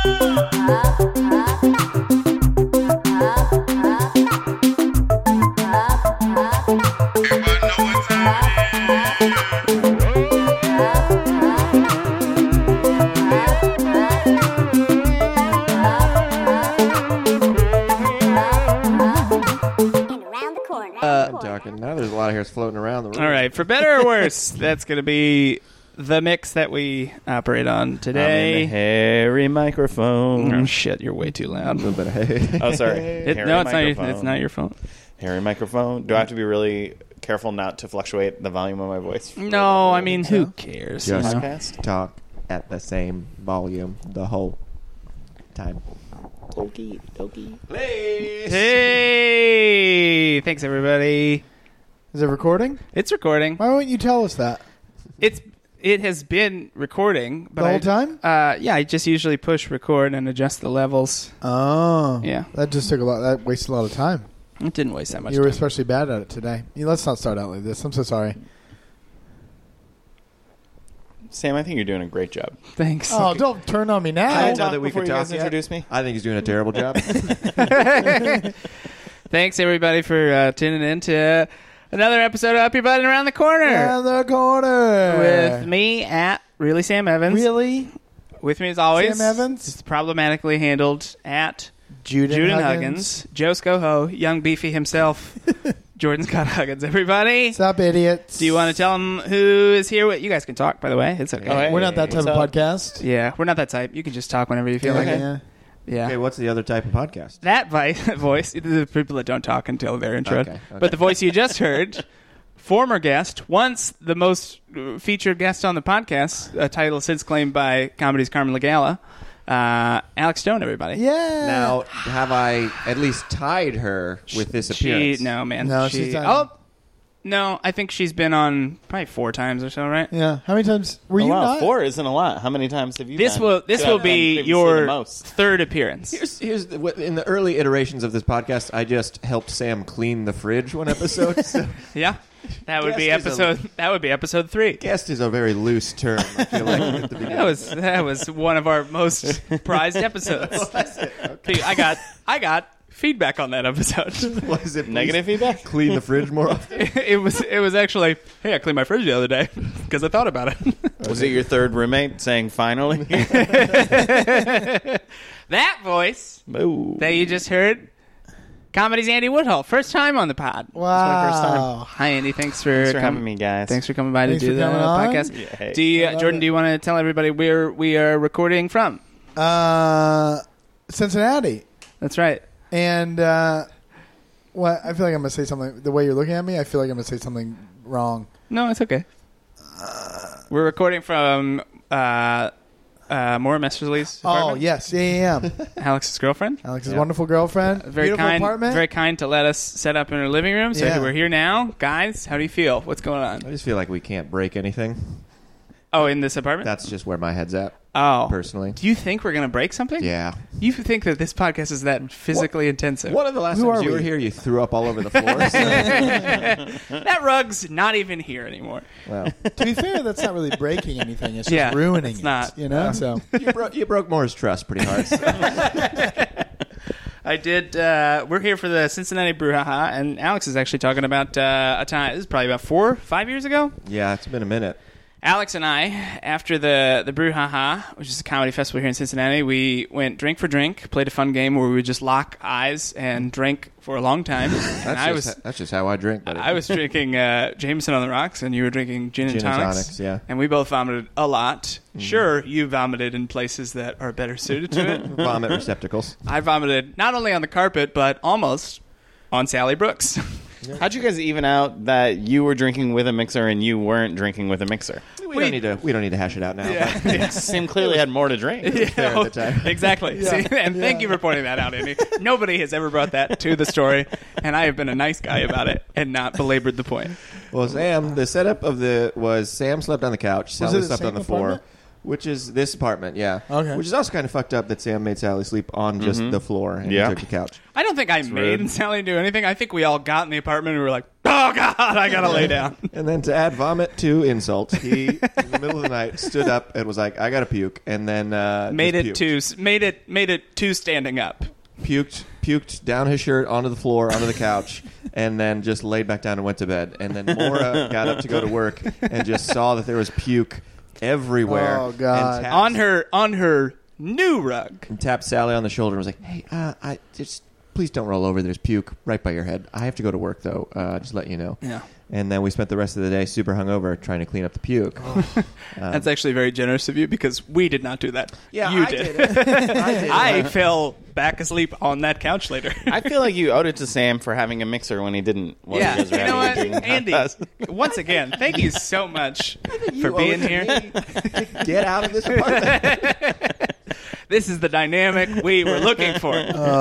Now there's a lot of hairs floating around the room. All right, for better or worse, that's going to be the mix that we operate on today. I'm in the hairy microphone. Oh, shit, you're way too loud. A little bit of hay. Oh, sorry. No, it's not your phone. Hairy microphone. Do I have to be really careful not to fluctuate the volume of my voice? No, I mean, who cares? Just Podcast? talk at the same volume the whole time. Okie dokie. Hey! Thanks, everybody. Is it recording? It's recording. Why wouldn't you tell us that? It has been recording. But the whole time? Yeah, I just usually push record and adjust the levels. Oh. Yeah. That just took that wasted a lot of time. It didn't waste that much You were time. especially bad at it today. Let's not start out like this. I'm so sorry. Sam, I think you're doing a great job. Thanks. Oh, don't turn on me now. I didn't know that we before could you talk guys yet. introduce me. I think he's doing a terrible job. Thanks, everybody, for tuning in to another episode of Up Your Butt and Around the Corner. Around the corner. With me at Really Sam Evans. Really? With me as always. Sam Evans. Just problematically handled at Juden Huggins. Joe Scoho, young beefy himself. Jordan Scott Huggins, everybody. What's up, idiots? Do you want to tell them who is here? You guys can talk, by the way. It's okay. Oh, hey. We're not that type What's of up? podcast. Yeah, we're not that type. You can just talk whenever you feel like it. Yeah. Yeah. Okay, what's the other type of podcast? That voice, the people that don't talk until they're introed. Okay. But the voice you just heard, former guest, once the most featured guest on the podcast, a title since claimed by Comedy's Carmen Lagala, Alex Stone, everybody. Yeah. Now, have I at least tied her with this appearance? No, man. No, she's done. Oh, no, I think she's been on probably 4 times or so, right? Yeah. How many times were you wow, not? 4 isn't a lot. How many times have you This been? will I've be been previously your the most. 3rd appearance. Here's in the early iterations of this podcast, I just helped Sam clean the fridge one episode. So Yeah. That would be Guest is episode 3. guest is a very loose term, I feel like, at the beginning. That was one of our most prized episodes. Okay. I got feedback on that episode. Was it Negative feedback? clean the fridge more often? It was actually, hey, I cleaned my fridge the other day because I thought about it. Was it your third roommate saying finally? That voice Ooh. that you just heard, Comedy's Andy Woodhull, first time on the pod. Wow. my first time. Hi, Andy. Thanks Thanks for for having me, guys. Thanks for coming by Thanks to do for the coming on. podcast. Yeah, hey. Jordan, do you want to tell everybody where we are recording from? Cincinnati. That's right. And what? I feel like I'm going to say something. The way you're looking at me, I feel like I'm going to say something wrong. No, it's okay. We're recording from Maura Messerly's apartment. Oh, yes. Yeah. Alex's girlfriend. Alex's Yeah. wonderful girlfriend. Very Beautiful kind, apartment. very kind to let us set up in her living room. So Yeah. we're here now, guys. How do you feel? What's going on? I just feel like we can't break anything. Oh, in this apartment? That's just where my head's at, Oh, personally. do you think we're gonna break something? Yeah. You think that this podcast is that physically intensive? One of the last Who times are you we? were here, you threw up all over the floor. That rug's not even here anymore. Well, To be fair, that's not really breaking anything. It's just Yeah, ruining it's it. not. You know? So you broke Moore's trust pretty hard. So. I did. We're here for the Cincinnati Brouhaha, and Alex is actually talking about a time. This is probably about 4-5 years ago. Yeah, it's been a minute. Alex and I, after the Brouhaha, which is a comedy festival here in Cincinnati, we went drink for drink, played a fun game where we would just lock eyes and drink for a long time. That's just how I drink. Buddy. I was drinking Jameson on the rocks, and you were drinking gin and tonics. Yeah. And we both vomited a lot. Sure, you vomited in places that are better suited to it. Vomit receptacles. I vomited not only on the carpet, but almost on Sally Brooks. How'd you guys even out that you were drinking with a mixer and you weren't drinking with a mixer? We don't need to hash it out now. Yeah. Sam clearly had more to drink. Fair at the time. Exactly. See, and thank you for pointing that out, Andy. Nobody has ever brought that to the story, and I have been a nice guy about it and not belabored the point. Well, Sam, the setup was Sam slept on the couch, Was Sally it the slept on same the floor, apartment? which is this apartment, yeah. Okay. Which is also kind of fucked up that Sam made Sally sleep on just the floor and Yeah. he took the couch. I don't think I made rude. Sally do anything. I think we all got in the apartment and we were like, ah! oh God, I gotta lay down. And then to add vomit to insult, he in the middle of the night stood up and was like, "I gotta puke," and then Made it just to standing up. puked down his shirt onto the floor, onto the couch, and then just laid back down and went to bed. And then Maura got up to go to work and just saw that there was puke everywhere. Oh, God. And On her new rug. tapped Sally on the shoulder and was like, "Hey, I just please don't roll over. There's puke right by your head. I have to go to work though. Just let you know." Yeah. And then we spent the rest of the day super hungover trying to clean up the puke. That's actually very generous of you because we did not do that. Yeah, you I did. did it. I fell back asleep on that couch later. I feel like you owed it to Sam for having a mixer when he didn't. While Yeah, you guys were you know having what, a drinking Andy? contest. Once again, thank you so much You for owe being it to here. me. Get out of this apartment. This is the dynamic we were looking for.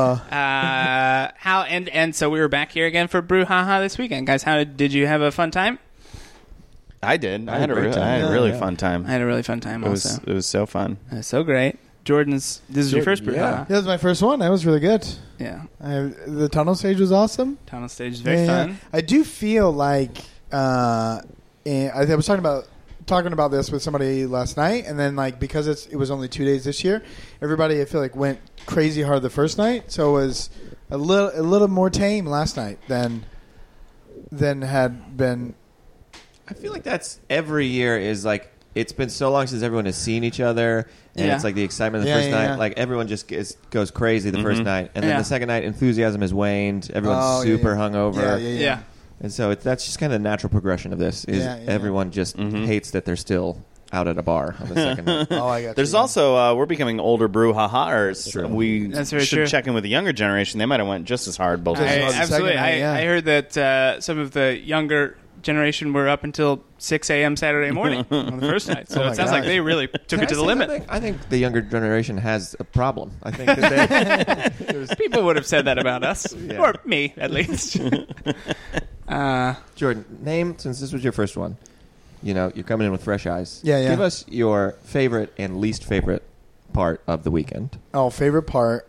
So we were back here again for Brouhaha this weekend, guys. Did you have a fun time? I did. I had had a a great time. really Yeah. fun time. I had a really fun time. It was Also, it was so fun. so great. This is your first Yeah. Brouhaha. That was my first one. That was really good. Yeah. The tunnel stage was awesome. Tunnel stage is very Yeah. fun. I do feel like I was talking about this with somebody last night, and then like because it was only 2 days this year, everybody I feel like went crazy hard the first night, so it was a little more tame last night than had been. I feel like that's every year is like it's been so long since everyone has seen each other, and Yeah. it's like the excitement of the Yeah, first yeah, night. yeah. Like everyone just goes crazy the first night, and then Yeah. the second night enthusiasm has waned. Everyone's Oh, yeah, super yeah. hungover, Yeah. and so that's just kind of the natural progression of this. Is Yeah, yeah. everyone just hates that they're still out at a bar on the second night. Oh, I got There's you. also we're becoming older brouhahas. True. We That's very should true. check in with the younger generation. They might have went just as hard both Just nights. as hard. Absolutely. Second night, yeah. I heard that some of the younger generation were up until 6 a.m. Saturday morning on the first night. So Oh it my sounds like gosh. they really took Can it I to the say limit. something? I think the younger generation has a problem. I think that they, People would have said that about us, Yeah. or me at least. Jordan, name, since this was your first one, you're coming in with fresh eyes. Yeah, yeah. Give us your favorite and least favorite part of the weekend. Oh, favorite part.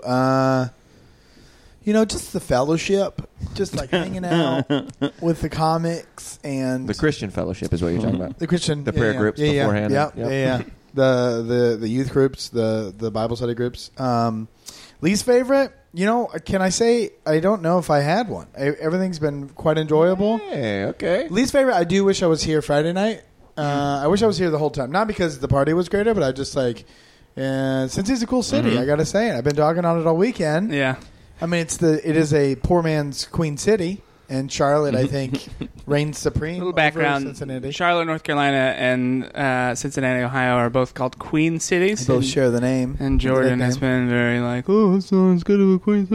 Just the fellowship, just like hanging out with the comics and The Christian fellowship is what you're talking about. the Christian The prayer groups beforehand. Yeah, Yep. yeah. The youth groups, the Bible study groups. Least favorite. Can I say I don't know if I had one. Everything's been quite enjoyable. Hey, okay. Least favorite. I do wish I was here Friday night. I wish I was here the whole time. Not because the party was greater, but I just like since it's a cool city. I got to say it. I've been dogging on it all weekend. Yeah. I mean, it is a poor man's Queen City, and Charlotte, I think, reigns supreme. Little over background. Cincinnati. Charlotte, North Carolina, and Cincinnati, Ohio are both called Queen cities. They both share the name. And Jordan the has nickname. been very like, oh, someone's good at a Queen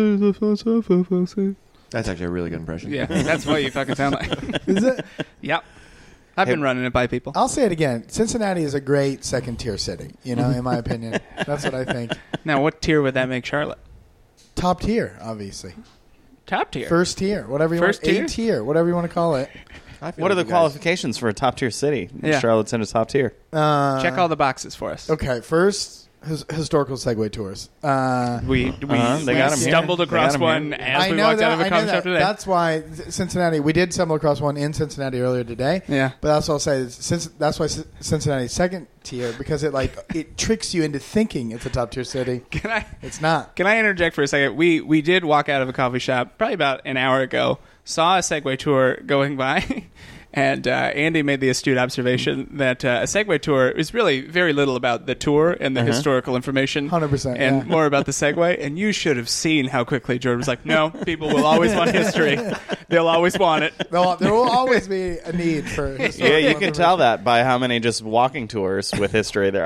city. That's actually a really good impression. Yeah, that's what you fucking sound like. Is it? Yep. I've been running it by people. I'll say it again. Cincinnati is a great second-tier city, in my opinion. That's what I think. Now, what tier would that make Charlotte? Top tier, obviously. Top tier. First tier, whatever you First want. tier? A-tier, whatever you want to call it. I feel What are like the you guys- qualifications for a top tier city? Yeah. Charlotte's in a top tier. Check all the boxes for us. Okay, first, historical Segway tours. We They got 'em here. stumbled They across got 'em one here. as we walked out of a coffee shop today. That's why Cincinnati. We did stumble across one in Cincinnati earlier today. Yeah. But that's what I'll say. That's why Cincinnati's second tier, because it tricks you into thinking it's a top tier city. It's not. Can I interject for a second? We did walk out of a coffee shop probably about an hour ago, saw a Segway tour going by, and Andy made the astute observation that a Segway tour is really very little about the tour and the historical information. 100%, And yeah. more about the Segway. And you should have seen how quickly Jordan was like, no, people will always want history. They'll always want it. There will always be a need for historical Yeah, you can information. tell that by how many just walking tours with history there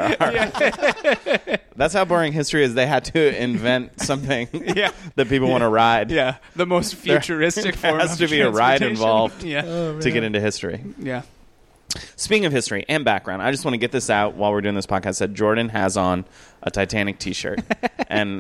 are. That's how boring history is. They had to invent something Yeah. that people want to ride. Yeah, the most futuristic form has of to be a ride transportation. involved. Yeah, To get into history. yeah. Speaking of history and background, I just want to get this out while we're doing this podcast. That Jordan has on a Titanic T-shirt, and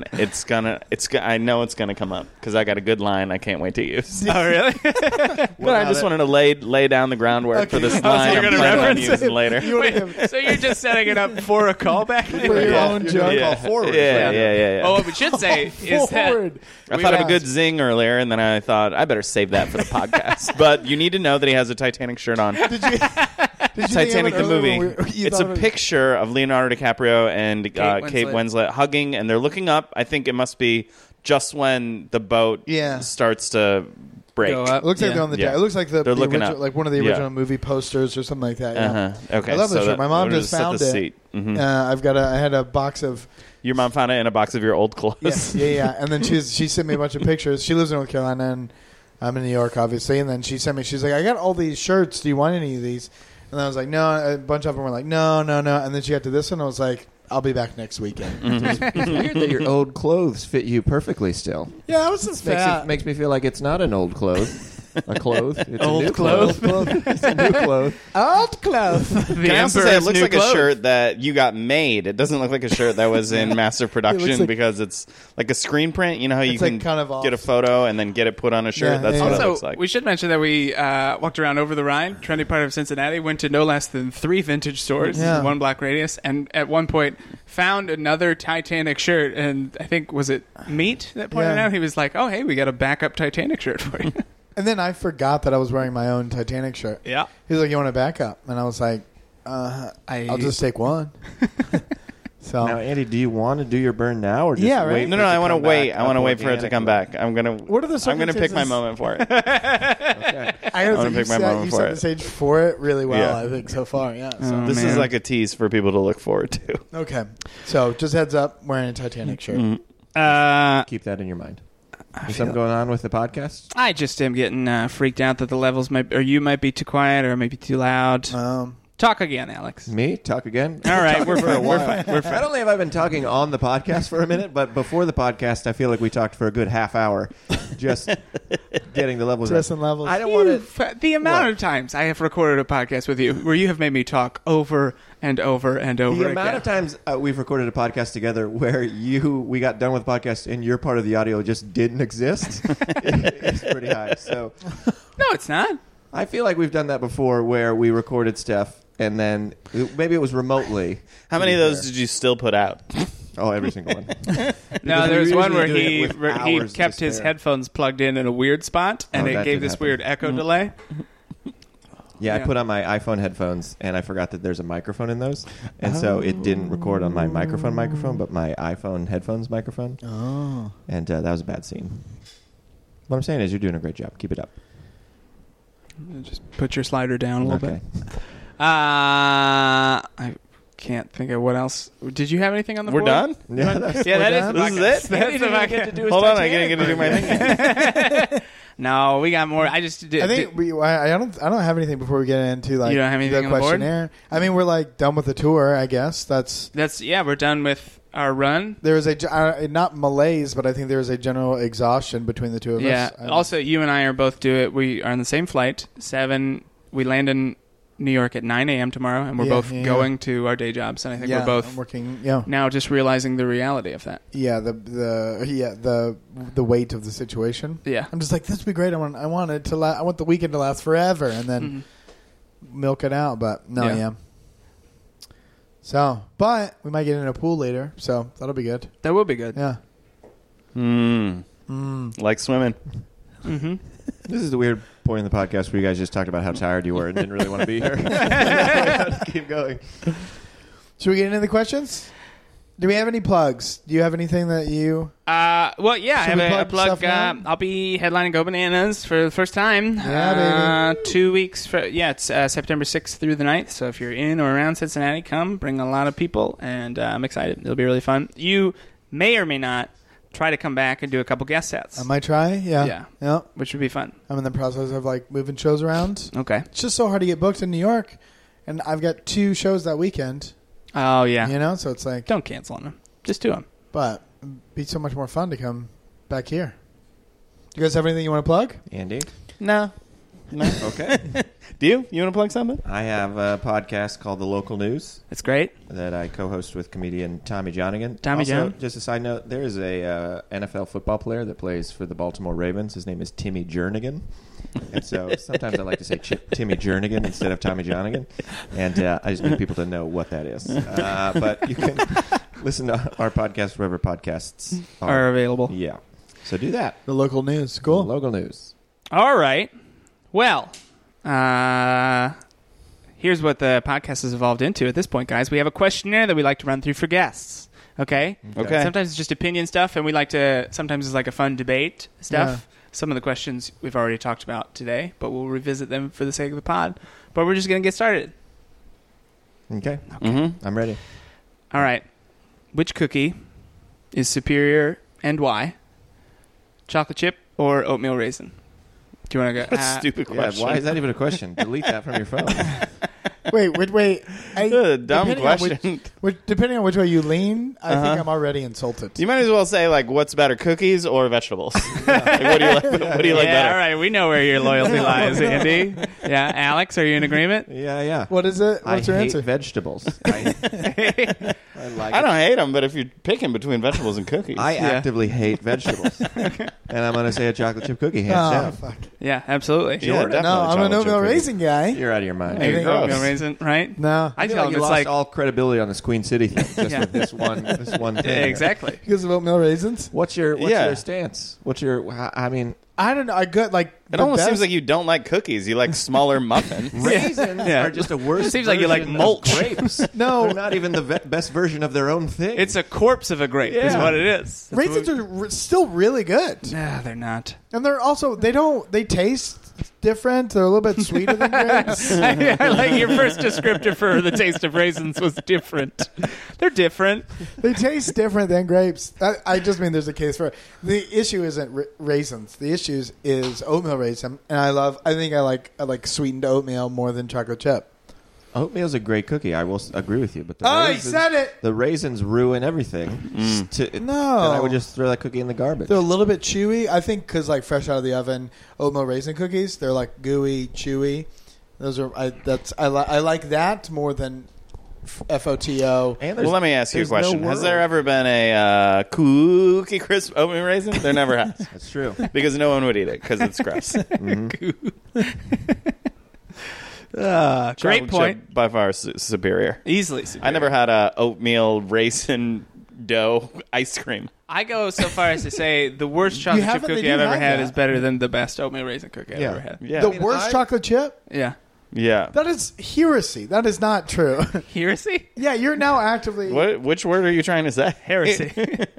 I know it's gonna come up because I got a good line I can't wait to use. Oh, really? But I just wanted to lay down the groundwork for this line you're I'm gonna planning on reference using it. later. Wait, so you're just setting it up for a callback? For your own joke. Yeah. Call forward. Yeah. Oh, what we should say is that Forward. I thought of a good zing earlier, and then I thought I better save that for the podcast. But you need to know that he has a Titanic shirt on. Did you Titanic the movie. You It's thought a of it- picture of Leonardo DiCaprio and Kate Winslet hugging, and they're looking up. I think it must be just when the boat starts to break. Go up. It looks like they're on the Yeah. deck. It looks like the looking original, up. like one of the Yeah. original movie posters or something like that. Yeah. Okay, I love this so shirt. My mom we'll just set found the it. seat. Mhm. I had a box of Your mom found it in a box of your old clothes. yeah. And then she sent me a bunch of pictures. She lives in North Carolina, and I'm in New York, obviously. And then she sent me. She's like, I got all these shirts. Do you want any of these? And I was like, no. A bunch of them were like, no. And then she got to this one. I was like, I'll be back next weekend. It's weird that your old clothes fit you perfectly still. Yeah, I was just Makes me feel like it's not an old clothes. A clothes. It's Old a new clothes? It's a new clothes. Old clothes. Can I also say it looks like a shirt that you got made? It doesn't look like a shirt that was in massive production like- because it's like a screen print. You know how you It's like can kind of off. get a photo and then get it put on a shirt? Yeah, That's yeah, what yeah. it Also, looks like. we should mention that we walked around over the Rhine, trendy part of Cincinnati, went to no less than 3 vintage stores, Yeah. 1 block radius, and at one point found another Titanic shirt. And I think, was it Meat that pointed Yeah. out? He was like, oh, hey, we got a backup Titanic shirt for you. And then I forgot that I was wearing my own Titanic shirt. Yeah. He was like, you want a backup? And I was like, I'll just take one. So Now, Andy, do you want to do your burn now, or just Yeah, right. wait? No, for it I want to come wait. back I want to up wait for it to come organically? back. I'm gonna. What are the I'm gonna pick my circumstances? moment for it. Okay. I gotta wanna say, pick my moment you for set it. the stage for it really well, Yeah. I think, so far. Yeah. So. Oh, This man. is like a tease for people to look forward to. Okay. So just heads up, wearing a Titanic shirt. Keep that in your mind. Is something going on with the podcast? I just am getting freaked out that the levels might, or you might be too quiet, or maybe too loud. Talk again, Alex. Me? Talk again? All right, Talking we're for a fine. while. We're fine. We're fine. Not only have I been talking on the podcast for a minute, but before the podcast, I feel like we talked for a good half hour, just getting the levels. Testing levels. I don't want to. The amount What? of times I have recorded a podcast with you where you have made me talk over and over and over The again. amount of times we've recorded a podcast together where we got done with the podcast and your part of the audio just didn't exist is pretty high. So No, it's not. I feel like we've done that before where we recorded stuff and then maybe it was remotely. How many of those did you still put out? Oh, every single one. No, we there was were one where usually he doing it with he hours to kept his spare. headphones plugged in a weird spot, and Oh, it that gave did this happen. weird echo delay. Yeah, Yeah. I put on my iPhone headphones and I forgot that there's a microphone in those. And so it didn't record on my microphone, but my iPhone headphones microphone. Oh. And that was a bad scene. What I'm saying is you're doing a great job. Keep it up. Just put your slider down a little Okay. bit. I can't think of what else. Did you have anything on the We're board? done? Yeah, that's Yeah, that is done? the This is podcast. it? That's the podcast. Hold on, I didn't get to do my thing. No, we got more. I just did. I think I don't have anything before we get into like You don't have anything the on the board? questionnaire. I mean, we're like done with the tour. I guess that's we're done with our run. there is not malaise, but I think there is a general exhaustion between the two of Yeah. us. Also, you and I are both do it. We are on the same flight. 7. We land in New York at 9 a.m. tomorrow, and we're both going to our day jobs. And I think we're both I'm working. Yeah, now just realizing the reality of that. yeah. The weight of the situation. Yeah. I'm just like, this would be great. I want it to. I want the weekend to last forever, and then milk it out. But no, Yeah. yeah. So, but we might get in a pool later, so that'll be good. That will be good. Yeah. Like swimming. Mm-hmm. This is the weird point in the podcast where you guys just talked about how tired you were and didn't really want to be here. Keep going. Should we get into the questions? Do we have any plugs? Do you have anything that you? Well, yeah, Should we I have plug a plug. stuff now? I'll be headlining Go Bananas for the first time. Yeah, baby. 2 weeks. It's September 6th through the 9th. So if you're in or around Cincinnati, come. Bring a lot of people, and I'm excited. It'll be really fun. You may or may not try to come back and do a couple guest sets. I might try. Yeah. Yeah. Which would be fun. I'm in the process of like moving shows around. Okay. It's just so hard to get booked in New York, and I've got 2 shows that weekend. Oh, yeah. You know, so it's like, Don't cancel on them. Just do them. but it'd be so much more fun to come back here. You guys have anything you want to plug? Andy? No. Okay. Do you? You want to plug something? I have a podcast called The Local News That's great. that I co-host with comedian Tommy Johnigan. Tommy also, John. just a side note, there is a NFL football player that plays for the Baltimore Ravens. His name is Timmy Jernigan. And so sometimes I like to say Timmy Jernigan instead of Tommy Johnigan. And I just need people to know what that is. But you can listen to our podcast wherever podcasts Are available. Yeah. So do that. The local news. Cool. Local news. All right. Well, here's what the podcast has evolved into at this point, guys. We have a questionnaire that we like to run through for guests. Okay? Okay. Sometimes it's just opinion stuff, and we like to, sometimes it's like a fun debate stuff. Yeah. Some of the questions we've already talked about today, but we'll revisit them for the sake of the pod. But we're just going to get started. Okay. Mm-hmm. I'm ready. All right. Which cookie is superior and why? Chocolate chip or oatmeal raisin? Do you want to go? Stupid Yeah, question. why is that even a question? Delete that from your phone. Wait. Dumb depending on question. depending on which way you lean, I Uh-huh. think I'm already insulted. You might as well say, like, what's better, cookies or vegetables? Like, what do you like, what do you like yeah, better? all right. We know where your loyalty lies, Andy. Yeah, Alex, are you in agreement? Yeah. What is it? What's I your hate answer? vegetables. I like I don't hate them, but if you're picking between vegetables and cookies. I actively hate vegetables. And I'm going to say a chocolate chip cookie, hands Oh, down. fuck. Yeah, absolutely. Yeah, definitely No, I'm an chocolate chip oatmeal cookie. raisin guy. You're out of your mind. There you think go, gross. oatmeal raisin, right? No, I I feel tell like you them it's lost like all credibility on this Queen City thing just Yeah. with this one thing. exactly. because of oatmeal raisins. What's your Yeah. stance? I mean, I don't know. I got like It the almost best- seems like you don't like cookies. You like smaller muffins. raisins Yeah. are just a worse. It seems like you like version of mulch. grapes. No. They're not even the best version of their own thing. It's a corpse of a grape, is Yeah. what it is. raisins are still really good, Nah, they're not. and they're also they taste different. They're a little bit sweeter than grapes. I like your first descriptor for the taste of raisins was different. They're different. They taste different than grapes. I just mean there's a case for it. The issue isn't raisins. The issue is oatmeal raisin, and I think I like sweetened oatmeal more than chocolate chip. Oatmeal's a great cookie. I will agree with you, but the Oh, he raisins, said it. the raisins ruin everything. Then I would just throw that cookie in the garbage. They're a little bit chewy. I think because like fresh out of the oven, oatmeal raisin cookies, they're like gooey, chewy. Those are I like that more than FOTO. And Well, let me ask you a there's no question. Has there world. ever been a Cookie Crisp oatmeal raisin? There never has. That's true. Because no one would eat it because it's gross. Great Chocolate point. chip, by far superior. Easily superior. I never had a oatmeal raisin dough ice cream. I go so far as to say the worst chocolate chip haven't? They cookie do I've ever have had that. is better than the best oatmeal raisin cookie I've Yeah. ever had. Yeah. The worst chocolate chip? Yeah. Yeah. That is heresy. That is not true. Heresy? Yeah, you're now actively. Which word are you trying to say? Heresy.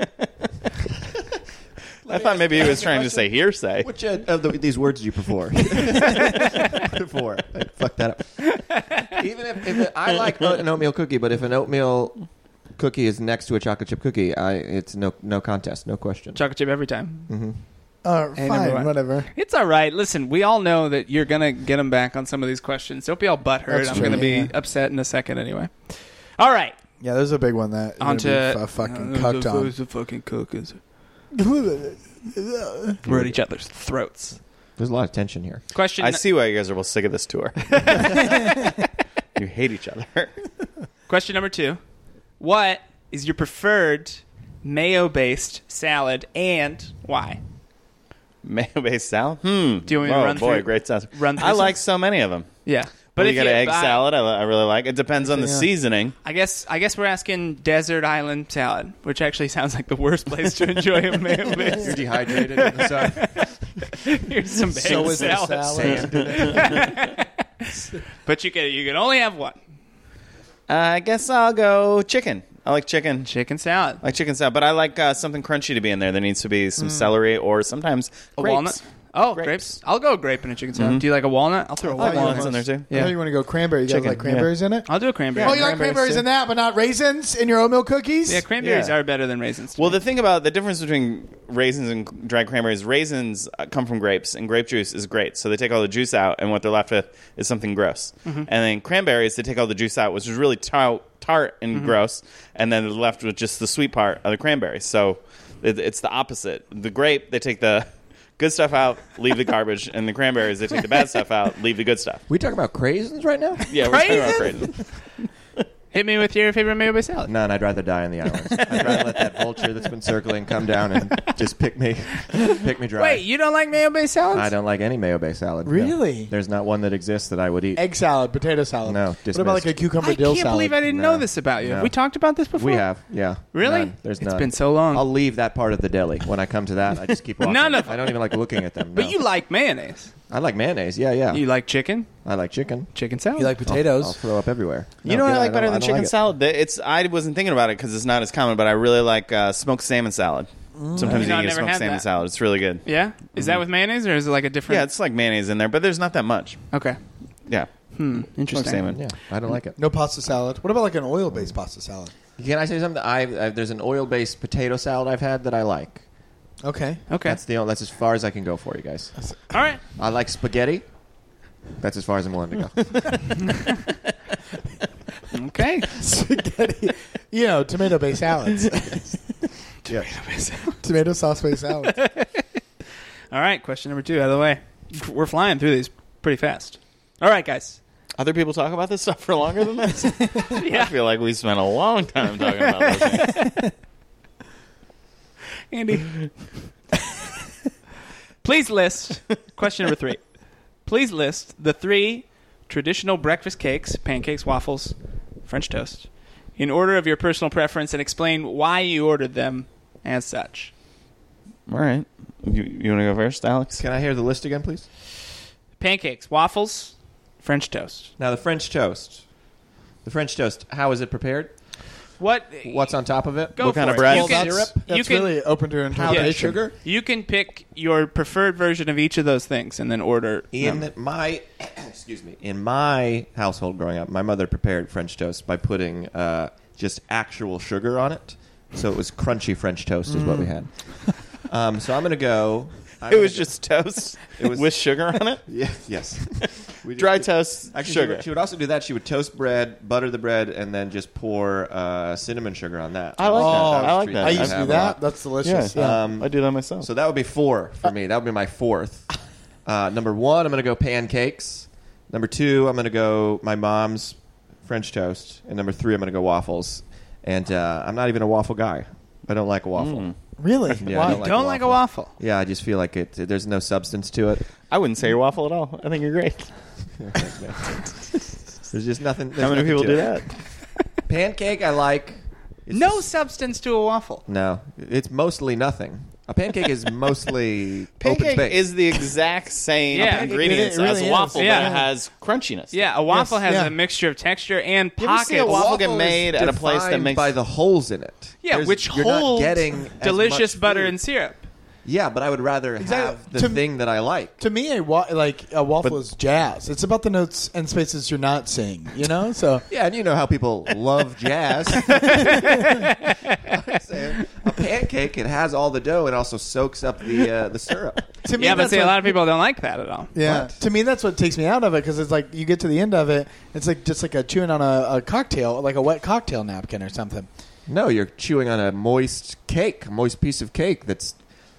I thought maybe he was trying to say hearsay. Which of these words do you prefer? Prefer. I fucked that up. Even if I like an oatmeal cookie, but if an oatmeal cookie is next to a chocolate chip cookie, it's no contest, no question. Chocolate chip every time. Hey, number Fine, one. whatever. It's all right. Listen, we all know that you're going to get them back on some of these questions. Don't be all butthurt. That's I'm true, going to be yeah. upset in a second anyway. All right. Yeah, there's a big one that On to fucking cucked on. the fucking cookers. We're at each other's throats. There's a lot of tension here. Question. I see why you guys are both sick of this tour. You hate each other. Question number 2. What is your preferred mayo-based salad and why? Mayo-based salad? Do you want me to Whoa, run boy, through- great salad. run through I some? like so many of them. Yeah. But you if got an egg I- salad. I really like. It depends on the Yeah. seasoning. I guess we're asking desert island salad, which actually sounds like the worst place to enjoy a mayo-based. You're dehydrated in the sun. Here's some So egg is the salad. salad. But you can only have one. I guess I'll go chicken. I like chicken. Chicken salad. I like chicken salad, but I like something crunchy to be in there. There needs to be some celery or sometimes A grapes. walnut. Oh, grapes. I'll go grape in a chicken salad. Do you like a walnut? I'll throw a I like walnut. walnuts in there too. I thought you want to go cranberry. You guys Chicken, like cranberries in it? I'll do a cranberry. Oh, you like cranberries too. in that, but not raisins in your oatmeal cookies? Yeah, cranberries Yeah. are better than raisins. to Well, me. the thing about the difference between raisins and dried cranberries, raisins come from grapes, and grape juice is great. So they take all the juice out, and what they're left with is something gross. And then cranberries, they take all the juice out, which is really tart and gross, and then they're left with just the sweet part of the cranberry. So it's the opposite. The grape, they take the good stuff out, leave the garbage, and the cranberries, they take the bad stuff out, leave the good stuff. We talking about craisins right now? Yeah, we're talking about craisins. Hit me with your favorite mayo-based salad. None. I'd rather die on the islands. I'd rather let that vulture that's been circling come down and just pick me dry. Wait, you don't like mayo-based salads? I don't like any mayo-based salad. No. Really? There's not one that exists that I would eat. Egg salad, potato salad. No, What dismissed. about like a cucumber I dill can't salad? believe I didn't No. know this about you. No. Have we talked about this before? We have, yeah. Really? None. There's It's none. been so long. I'll leave that part of the deli. When I come to that, I just keep walking. None of I don't even like looking at them. But no. you like mayonnaise. I like mayonnaise. Yeah. You like chicken? I like chicken. Chicken salad? You like I'll potatoes? throw up everywhere. You know what I like better than don't chicken like it. salad? I wasn't thinking about it because it's not as common, but I really like smoked salmon salad. Sometimes You know, you I've can get never smoked had salmon that. salad. It's really good. Yeah? Is that with mayonnaise or is it like a different... Yeah, it's like mayonnaise in there, but there's not that much. Okay. Yeah. Interesting. Smoked salmon. Yeah, I don't like it. No pasta salad. What about like an oil-based pasta salad? Can I say something? There's an oil-based potato salad I've had that I like. Okay. Okay. That's as far as I can go for you guys. All right. I like spaghetti. That's as far as I'm willing to go. Okay. Spaghetti. Tomato-based salads. Yeah. Tomato sauce-based salads. All right. Question number 2 out of the way. We're flying through these pretty fast. All right, guys. Other people talk about this stuff for longer than this? Yeah. I feel like we spent a long time talking about those things. Andy. Please list, question number 3. Please list the 3 traditional breakfast cakes, pancakes, waffles, French toast, in order of your personal preference and explain why you ordered them as such. All right. You want to go first, Alex? Can I hear the list again, please? Pancakes, waffles, French toast. Now, the French toast. The French toast, how is it prepared? What's on top of it? Go What for kind of it. bread? You Well, can- syrup? you That's can- really open to interpretation. Sugar? You can pick your preferred version of each of those things and then order them. In my in my household growing up, my mother prepared French toast by putting just actual sugar on it. So it was crunchy French toast is what we had. So I'm going to go. It was just toast It was- with sugar on it? Yeah, yes. We just- Dry toast, Actually, sugar. She would also do that. She would toast bread, butter the bread, and then just pour cinnamon sugar on that. I like that. I like treat that. I I'd used to have do a that. lot. That's delicious. Yeah. Yeah. I do that myself. So that would be 4 for me. That would be my 4th. Number 1, I'm going to go pancakes. Number 2, I'm going to go my mom's French toast. And number 3, I'm going to go waffles. And I'm not even a waffle guy. I don't like a waffle. Really? Yeah, Why? I don't Don't like a waffle. Yeah, I just feel like there's no substance to it. I wouldn't say you're waffle at all. I think you're great. There's just nothing. How many people do that? Pancake, I like. It's No just- substance to a waffle. No, it's mostly nothing. A pancake is mostly open Pancake space. is the exact same Yeah. ingredients It really as a is. waffle, Yeah. but it has crunchiness. Yeah, a waffle has yeah. a mixture of texture and You ever see a pockets. waffle get is made at a place that defined makes- by the holes in it. Yeah, There's- which you're not holds getting as delicious much butter food. and syrup. Yeah, but I would rather Exactly. have the To- thing that I like. To me, a waffle is jazz. It's about the notes and spaces you're not seeing. So Yeah, and you know how people love jazz. I'm saying, a pancake, it has all the dough and also soaks up the syrup. to me, Yeah, but that's see, a what- lot of people don't like that at all. Yeah, What? to me that's what takes me out of it because it's like you get to the end of it, it's like just like a chewing on a cocktail, like a wet cocktail napkin or something. No, you're chewing on a moist cake, a moist piece of cake that's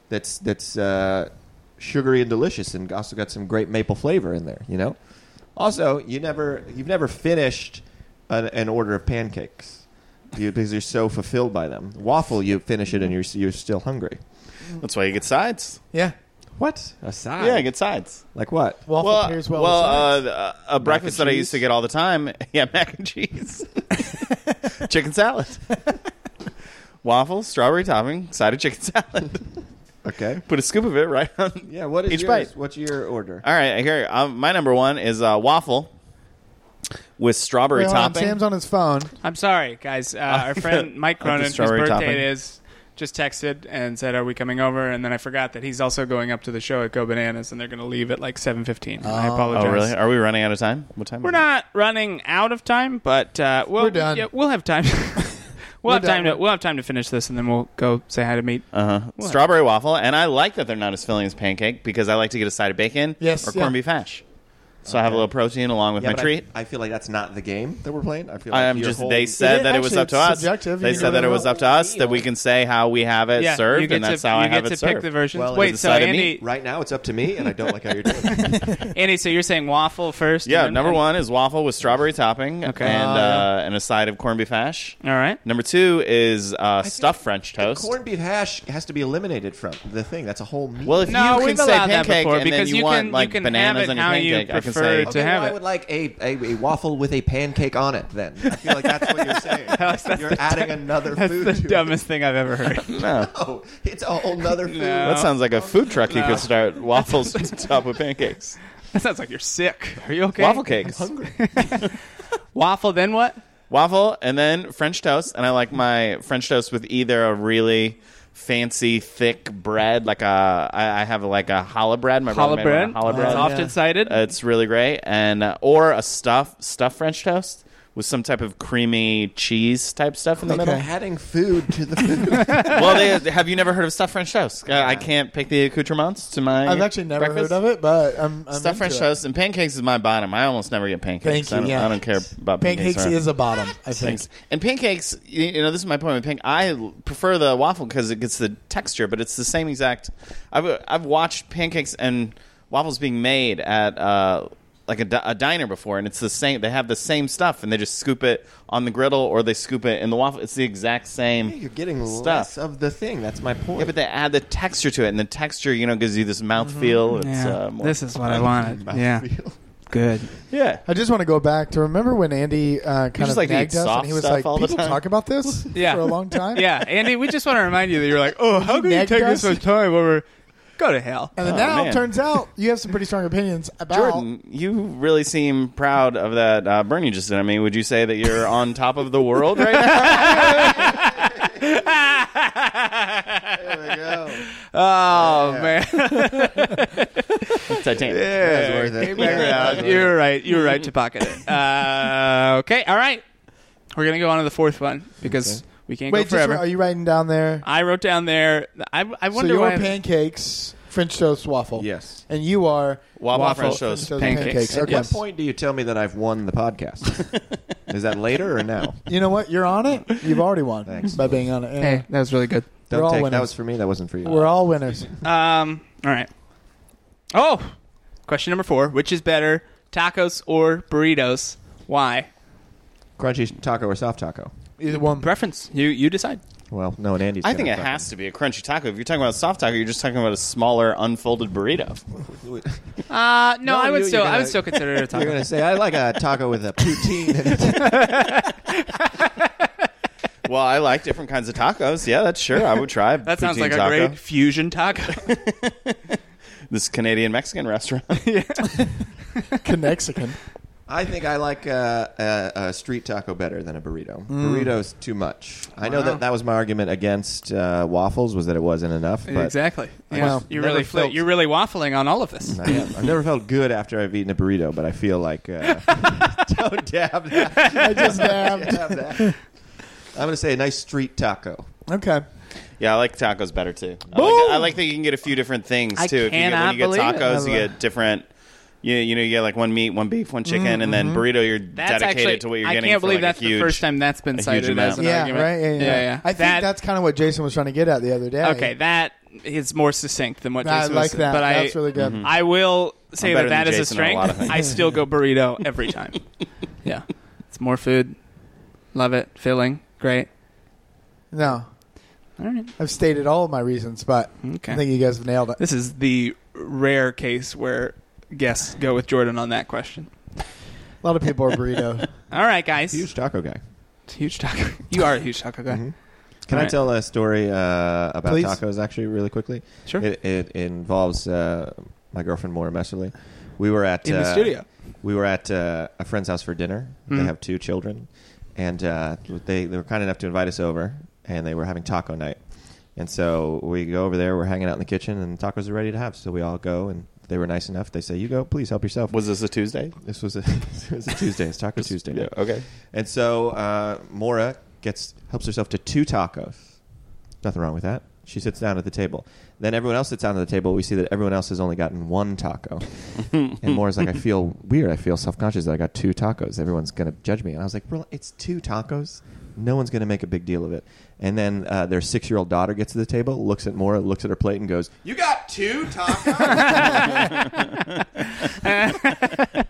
sugary and delicious, and also got some great maple flavor in there. Also, you've never finished an order of pancakes because you're so fulfilled by them. Waffle, you finish it and you're still hungry. That's why you get sides. Yeah, What a side? Yeah, you get sides. Like what? waffle pairs well. with sides. A breakfast that I used to get all the time. Yeah, mac and cheese, chicken salad, waffles, strawberry topping, side of chicken salad. Okay. Put a scoop of it right on. Yeah. What is each yours? bite? What's your order? All right, here. My number 1 is waffle with strawberry Wait, hold on, topping. Sam's on his phone. I'm sorry, guys. Our friend Mike the Cronin, whose strawberry birthday topping. it is, just texted and said, "Are we coming over?" And then I forgot that he's also going up to the show at Go Bananas, and they're going to leave at like 7:15. I apologize. Oh, really? Are we running out of time? What time? We're is it? not running out of time, but We're done. Yeah, we'll have time. We'll have We're time done. we'll have time to finish this, and then we'll go say hi to meet. What? Strawberry waffle, and I like that they're not as filling as pancake because I like to get a side of bacon Yes, or yeah. corned beef hash. So I have a little protein along with Yeah, my but treat. I feel like that's not the game that we're playing. I feel like I'm your just. whole- They said that it was Actually, up to it's us. subjective. They You said can that it do was it up to us that we can say how we have it Yeah, served, you get and that's to, how I you have get it to pick served. the versions. Well, Wait, it's so a side of Andy, meat. Right now, it's up to me, and I don't like how you're doing it. Andy, so you're saying waffle first? Yeah, and then- number one is waffle with strawberry topping, Okay. and a side of corned beef hash. All right. Number two is stuffed French The toast. corned beef hash has to be eliminated from the thing. That's a whole meat. Well, if No, you can we've say allowed that pancake before and then because you you want can- like you can bananas have it on your how you pancake, I can prefer say to okay, have well, I it. would like a waffle with a pancake on it. Then I feel like that's what you're saying. That's You're the adding another That's food. the to dumbest thing I've ever heard. no. It. No, it's a whole nother food. No. That sounds like a food truck you No. could start. Waffles topped with pancakes. That sounds like you're sick. Are you okay? Waffle cakes. Waffle, then what? Waffle, and then French toast. And I like my French toast with either a really fancy, thick bread, like I have like a challah bread. My brother Challah made bread. one, a challah bread. It's Oh, often yeah. cited. It's really great. And or a stuffed French toast with some type of creamy cheese type stuff in the Okay. middle. Adding food to the food. Well, have you never heard of stuffed French toast? I can't pick the accoutrements to my I've actually never breakfast. heard of it, but I'm Stuffed into French it. toast and pancakes is my bottom. I almost never get pancakes. Thank you, I don't care about pancakes. Pancakes is a bottom, I think. Thanks. And pancakes, you know, this is my point with pancakes. I prefer the waffle because it gets the texture, but it's the same exact. I've watched pancakes and waffles being made at like a diner before, and it's the same. They have the same stuff, and they just scoop it on the griddle or they scoop it in the waffle. It's the exact same. You're getting stuff. less of the thing. That's my point. Yeah, but they add the texture to it, and the texture, you know, gives you this mouthfeel. Yeah, More, this is what I wanted. Yeah, Mouthfeel. good. yeah. I just want to go back to remember when Andy kind just of like to eat nagged us, soft and he was stuff like, all the "People time." talk about this Yeah. for a long time." Yeah, Andy, we just want to remind you that you're like, oh, how can you nagged take this us? much time over? Go to hell. And then Oh, now man. turns out you have some pretty strong opinions about. Jordan, you really seem proud of that burn you just did. I mean, would you say that you're on top of the world right now? There we go. Oh man, Titanic. That's worth it. Came back around. You're right. You were right to pocket it. Okay, all right. We're gonna go on to the fourth one because we can't Wait, go forever. are you writing down there? I wrote down there. I So wonder you're why. pancakes, French toast, waffle. Yes. And you are Waffle French toast. pancakes. At Okay. what point do you tell me that I've won the podcast? Is that later or now? You know what? You're on it. You've already won Thanks. by being on it. Yeah. Hey, that was really good. We're all That winners. was for me. That wasn't for you. We're all winners. All right. Oh, question number 4. Which is better, tacos or burritos? Why? Crunchy taco or soft taco? Either one. Preference. You decide. Well, no, and Andy's. I think it has to be a crunchy taco. If you're talking about a soft taco, you're just talking about a smaller, unfolded burrito. No, I would you're still. I gonna- would still consider it a You're taco. going to say, I like a taco with a poutine in it. Well, I like different kinds of tacos. Yeah, that's sure. I would try. That sounds poutine like a taco. great fusion taco. This Canadian Mexican restaurant. Mexican. I think I like a street taco better than a burrito. Burrito's too much. I know Wow. that was my argument against waffles, was that it wasn't enough. But Exactly. Yeah. Well, you're never really felt- you're really waffling on all of this. I am. I've never felt good after I've eaten a burrito, but I feel like don't dab that. I just dabbed. Dab that. I'm going to say a nice street taco. Okay. Yeah, I like tacos better too. Boom! I like that you can get a few different things I too. If you cannot when you get believe it. tacos, you get different. You know, you get like one meat, one beef, one chicken, and then burrito. You're That's dedicated actually. to what you're I getting. can't for believe like that's a huge, the first time that's been huge cited amount. as an Yeah, argument. right. Yeah. I think That- that's kind of what Jason was trying to get at the other day. Okay, that is more succincct than what I Jason like was. that. But That's really good. I will say better that than is a Jason on a lot of strength. things. I still go burrito every time. Yeah, it's more food. Love it. Filling. Great. No, All right. I've stated all of my reasons, but Okay. I think you guys have nailed it. This is the rare case where guests go with Jordan on that question. A lot of people are burrito. All right, guys. Huge taco guy. Huge taco. You are a huge taco guy. Mhm. Can All I right. tell a story about Please. tacos, actually, really quickly? Sure. It involves my girlfriend, Maura Messerly. We were at In the studio. We were at a friend's house for dinner. Mhm. They have 2 children, and they were kind enough to invite us over, and they were having taco night. And so we go over there. We're hanging out in the kitchen, and tacos are ready to have. So we all go, and they were nice enough. They say, "You go, please help yourself." Was this a Tuesday? This was it was a Tuesday. It's Taco Tuesday. Yeah. Okay. And so Maura helps herself to 2 tacos. Nothing wrong with that. She sits down at the table. Then everyone else sits down at the table. We see that everyone else has only gotten one taco. And Maura's like, I feel weird. I feel self-conscious that I got 2 tacos. Everyone's going to judge me. And I was like, bro, it's 2 tacos. No one's going to make a big deal of it. And then their 6-year-old daughter gets to the table, looks at Maura, looks at her plate, and goes, "You got 2 tacos?"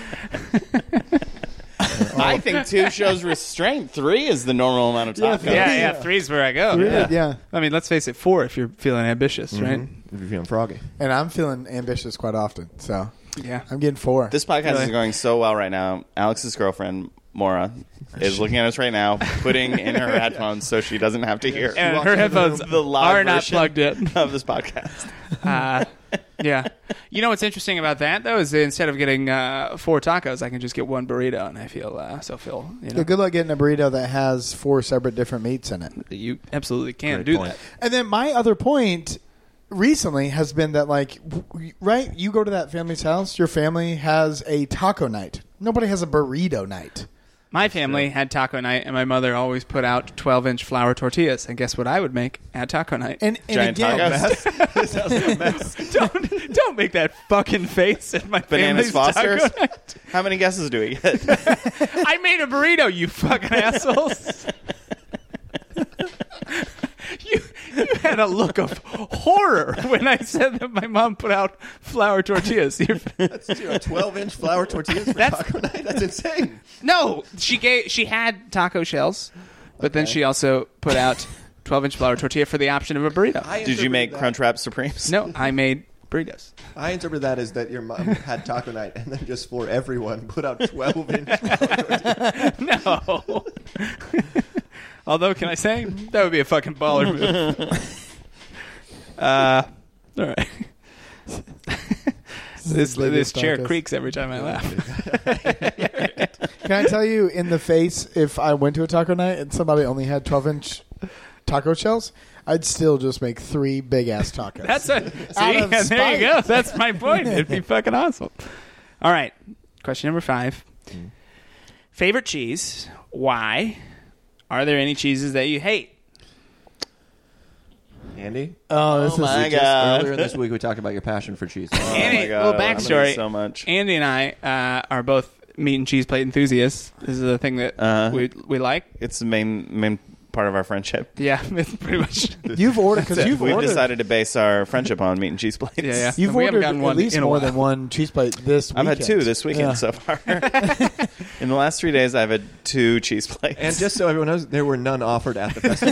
I think 2 shows restraint. 3 is the normal amount of tacos. Yeah, 3's where I go. Yeah. I mean, let's face it, 4 if you're feeling ambitious, right? If you're feeling froggy. And I'm feeling ambitious quite often, so Yeah. I'm getting 4. This podcast Really? is going so well right now. Alex's girlfriend, Maura, is looking at us right now, putting in her headphones so she doesn't have to hear And her headphones the live are not version plugged in. of this podcast. Yeah. You know what's interesting about that, though, is that instead of getting 4 tacos, I can just get 1 burrito, and I feel, you know. Yeah, good luck getting a burrito that has 4 separate different meats in it. You absolutely can Great do point. that. And then my other point recently has been that, like, right, you go to that family's house, your family has a taco night. Nobody has a burrito night. My family had taco night, and my mother always put out 12-inch flour tortillas. And guess what I would make at taco night? And Giant again, tacos. Don't make that fucking face at my Bananas family's Foster's? taco night. How many guesses do we get? I made a burrito, you fucking assholes. You had a look of horror when I said that my mom put out flour tortillas. That's 12-inch flour tortillas for taco night? That's insane. No, she had taco shells, but then she also put out 12-inch flour tortilla for the option of a burrito. Did you make Crunchwrap Supremes? No, I made burritos. I interpret that as that your mom had taco night and then just for everyone put out 12-inch flour tortillas. No. Although, can I say, that would be a fucking baller move. All right. This chair tacos. creaks every time I laugh. can I tell you in the face, if I went to a taco night and somebody only had 12-inch taco shells, I'd still just make 3 big-ass tacos. That's a see, of and there you go. spite. That's my point. It'd be fucking awesome. All right, question number 5. Favorite cheese? Why? Are there any cheeses that you hate? Andy? Oh, this Oh my is God. Earlier this week we talked about your passion for cheese. Oh Andy, my God, little I love backstory. it so much. Andy and I are both meat and cheese plate enthusiasts. This is a thing that we like. It's the main part of our friendship. Yeah, it's pretty much. You've ordered because you've We've ordered. decided to base our friendship on meat and cheese plates. Yeah. You've We haven't ordered gotten at one least in a more while. than one cheese plate this I've weekend. had 2 this weekend Yeah. so far. In the last 3 days, I've had 2 cheese plates. And just so everyone knows, there were none offered at the festival.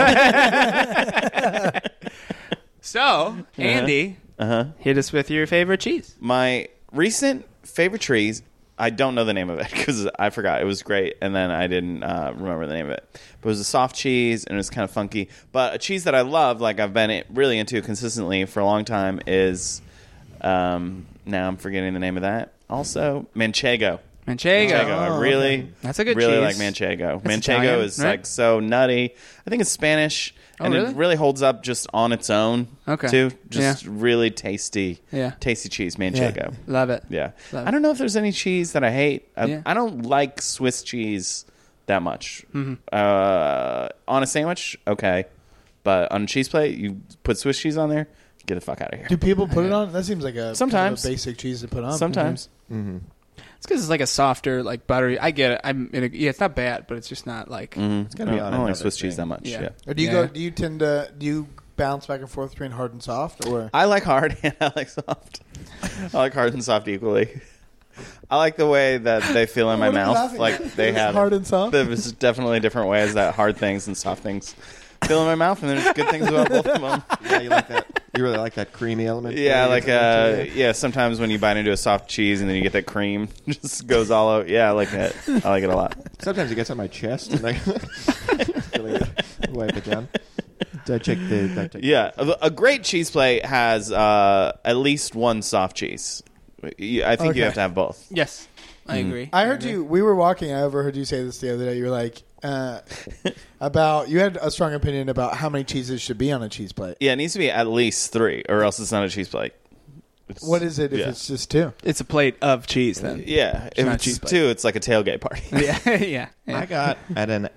So, Andy, hit us with your favorite cheese. My recent favorite cheese, I don't know the name of it because I forgot. It was great, and then I didn't remember the name of it. But it was a soft cheese, and it was kind of funky. But a cheese that I love, like I've been really into consistently for a long time, is now I'm forgetting the name of that. Also, Manchego. Manchego. I really, That's a good really cheese. like Manchego. That's Manchego Italian, is right? like so nutty. I think it's Spanish, and really? it really holds up just on its own. Okay. Too, just really tasty. Yeah. tasty cheese, Manchego. Love it. Yeah. Love it. I don't know if there's any cheese that I hate. Yeah. I don't like Swiss cheese that much. On a sandwich, okay. But on a cheese plate, you put Swiss cheese on there, get the fuck out of here. Do people put it on? That seems like a Sometimes. kind of a basic cheese to put on. Sometimes. It's because it's like a softer, like buttery. I get it. It's not bad, but it's just not like. It's gotta be I on don't like another Swiss cheese thing. that much. Yeah. Yeah. Or do you Yeah. go? Do you tend to? Do you bounce back and forth between hard and soft? Or I like hard and I like soft. I like hard and soft equally. I like the way that they feel in my What are you mouth. laughing Like at? they It's have hard and soft? There's definitely different ways that hard things and soft things feel in my mouth, and there's good things about both of them. Yeah, you like that. You really like that creamy element. Yeah, like Yeah. yeah. Sometimes when you bite into a soft cheese and then you get that cream, just goes all out. Yeah, I like it. I like it a lot. Sometimes it gets on my chest and I really wipe it down. I check the. Yeah, a great cheese plate has at least one soft cheese. I think Okay. you have to have both. Yes, I agree. I heard you. We were walking. I overheard you say this the other day. You were like about. You had a strong opinion about how many cheeses should be on a cheese plate. Yeah, it needs to be at least 3, or else it's not a cheese plate. What is it if Yeah. it's just 2? It's a plate of cheese then. Yeah, if not it's cheese plate. 2, it's like a tailgate party. Yeah, yeah. I got at an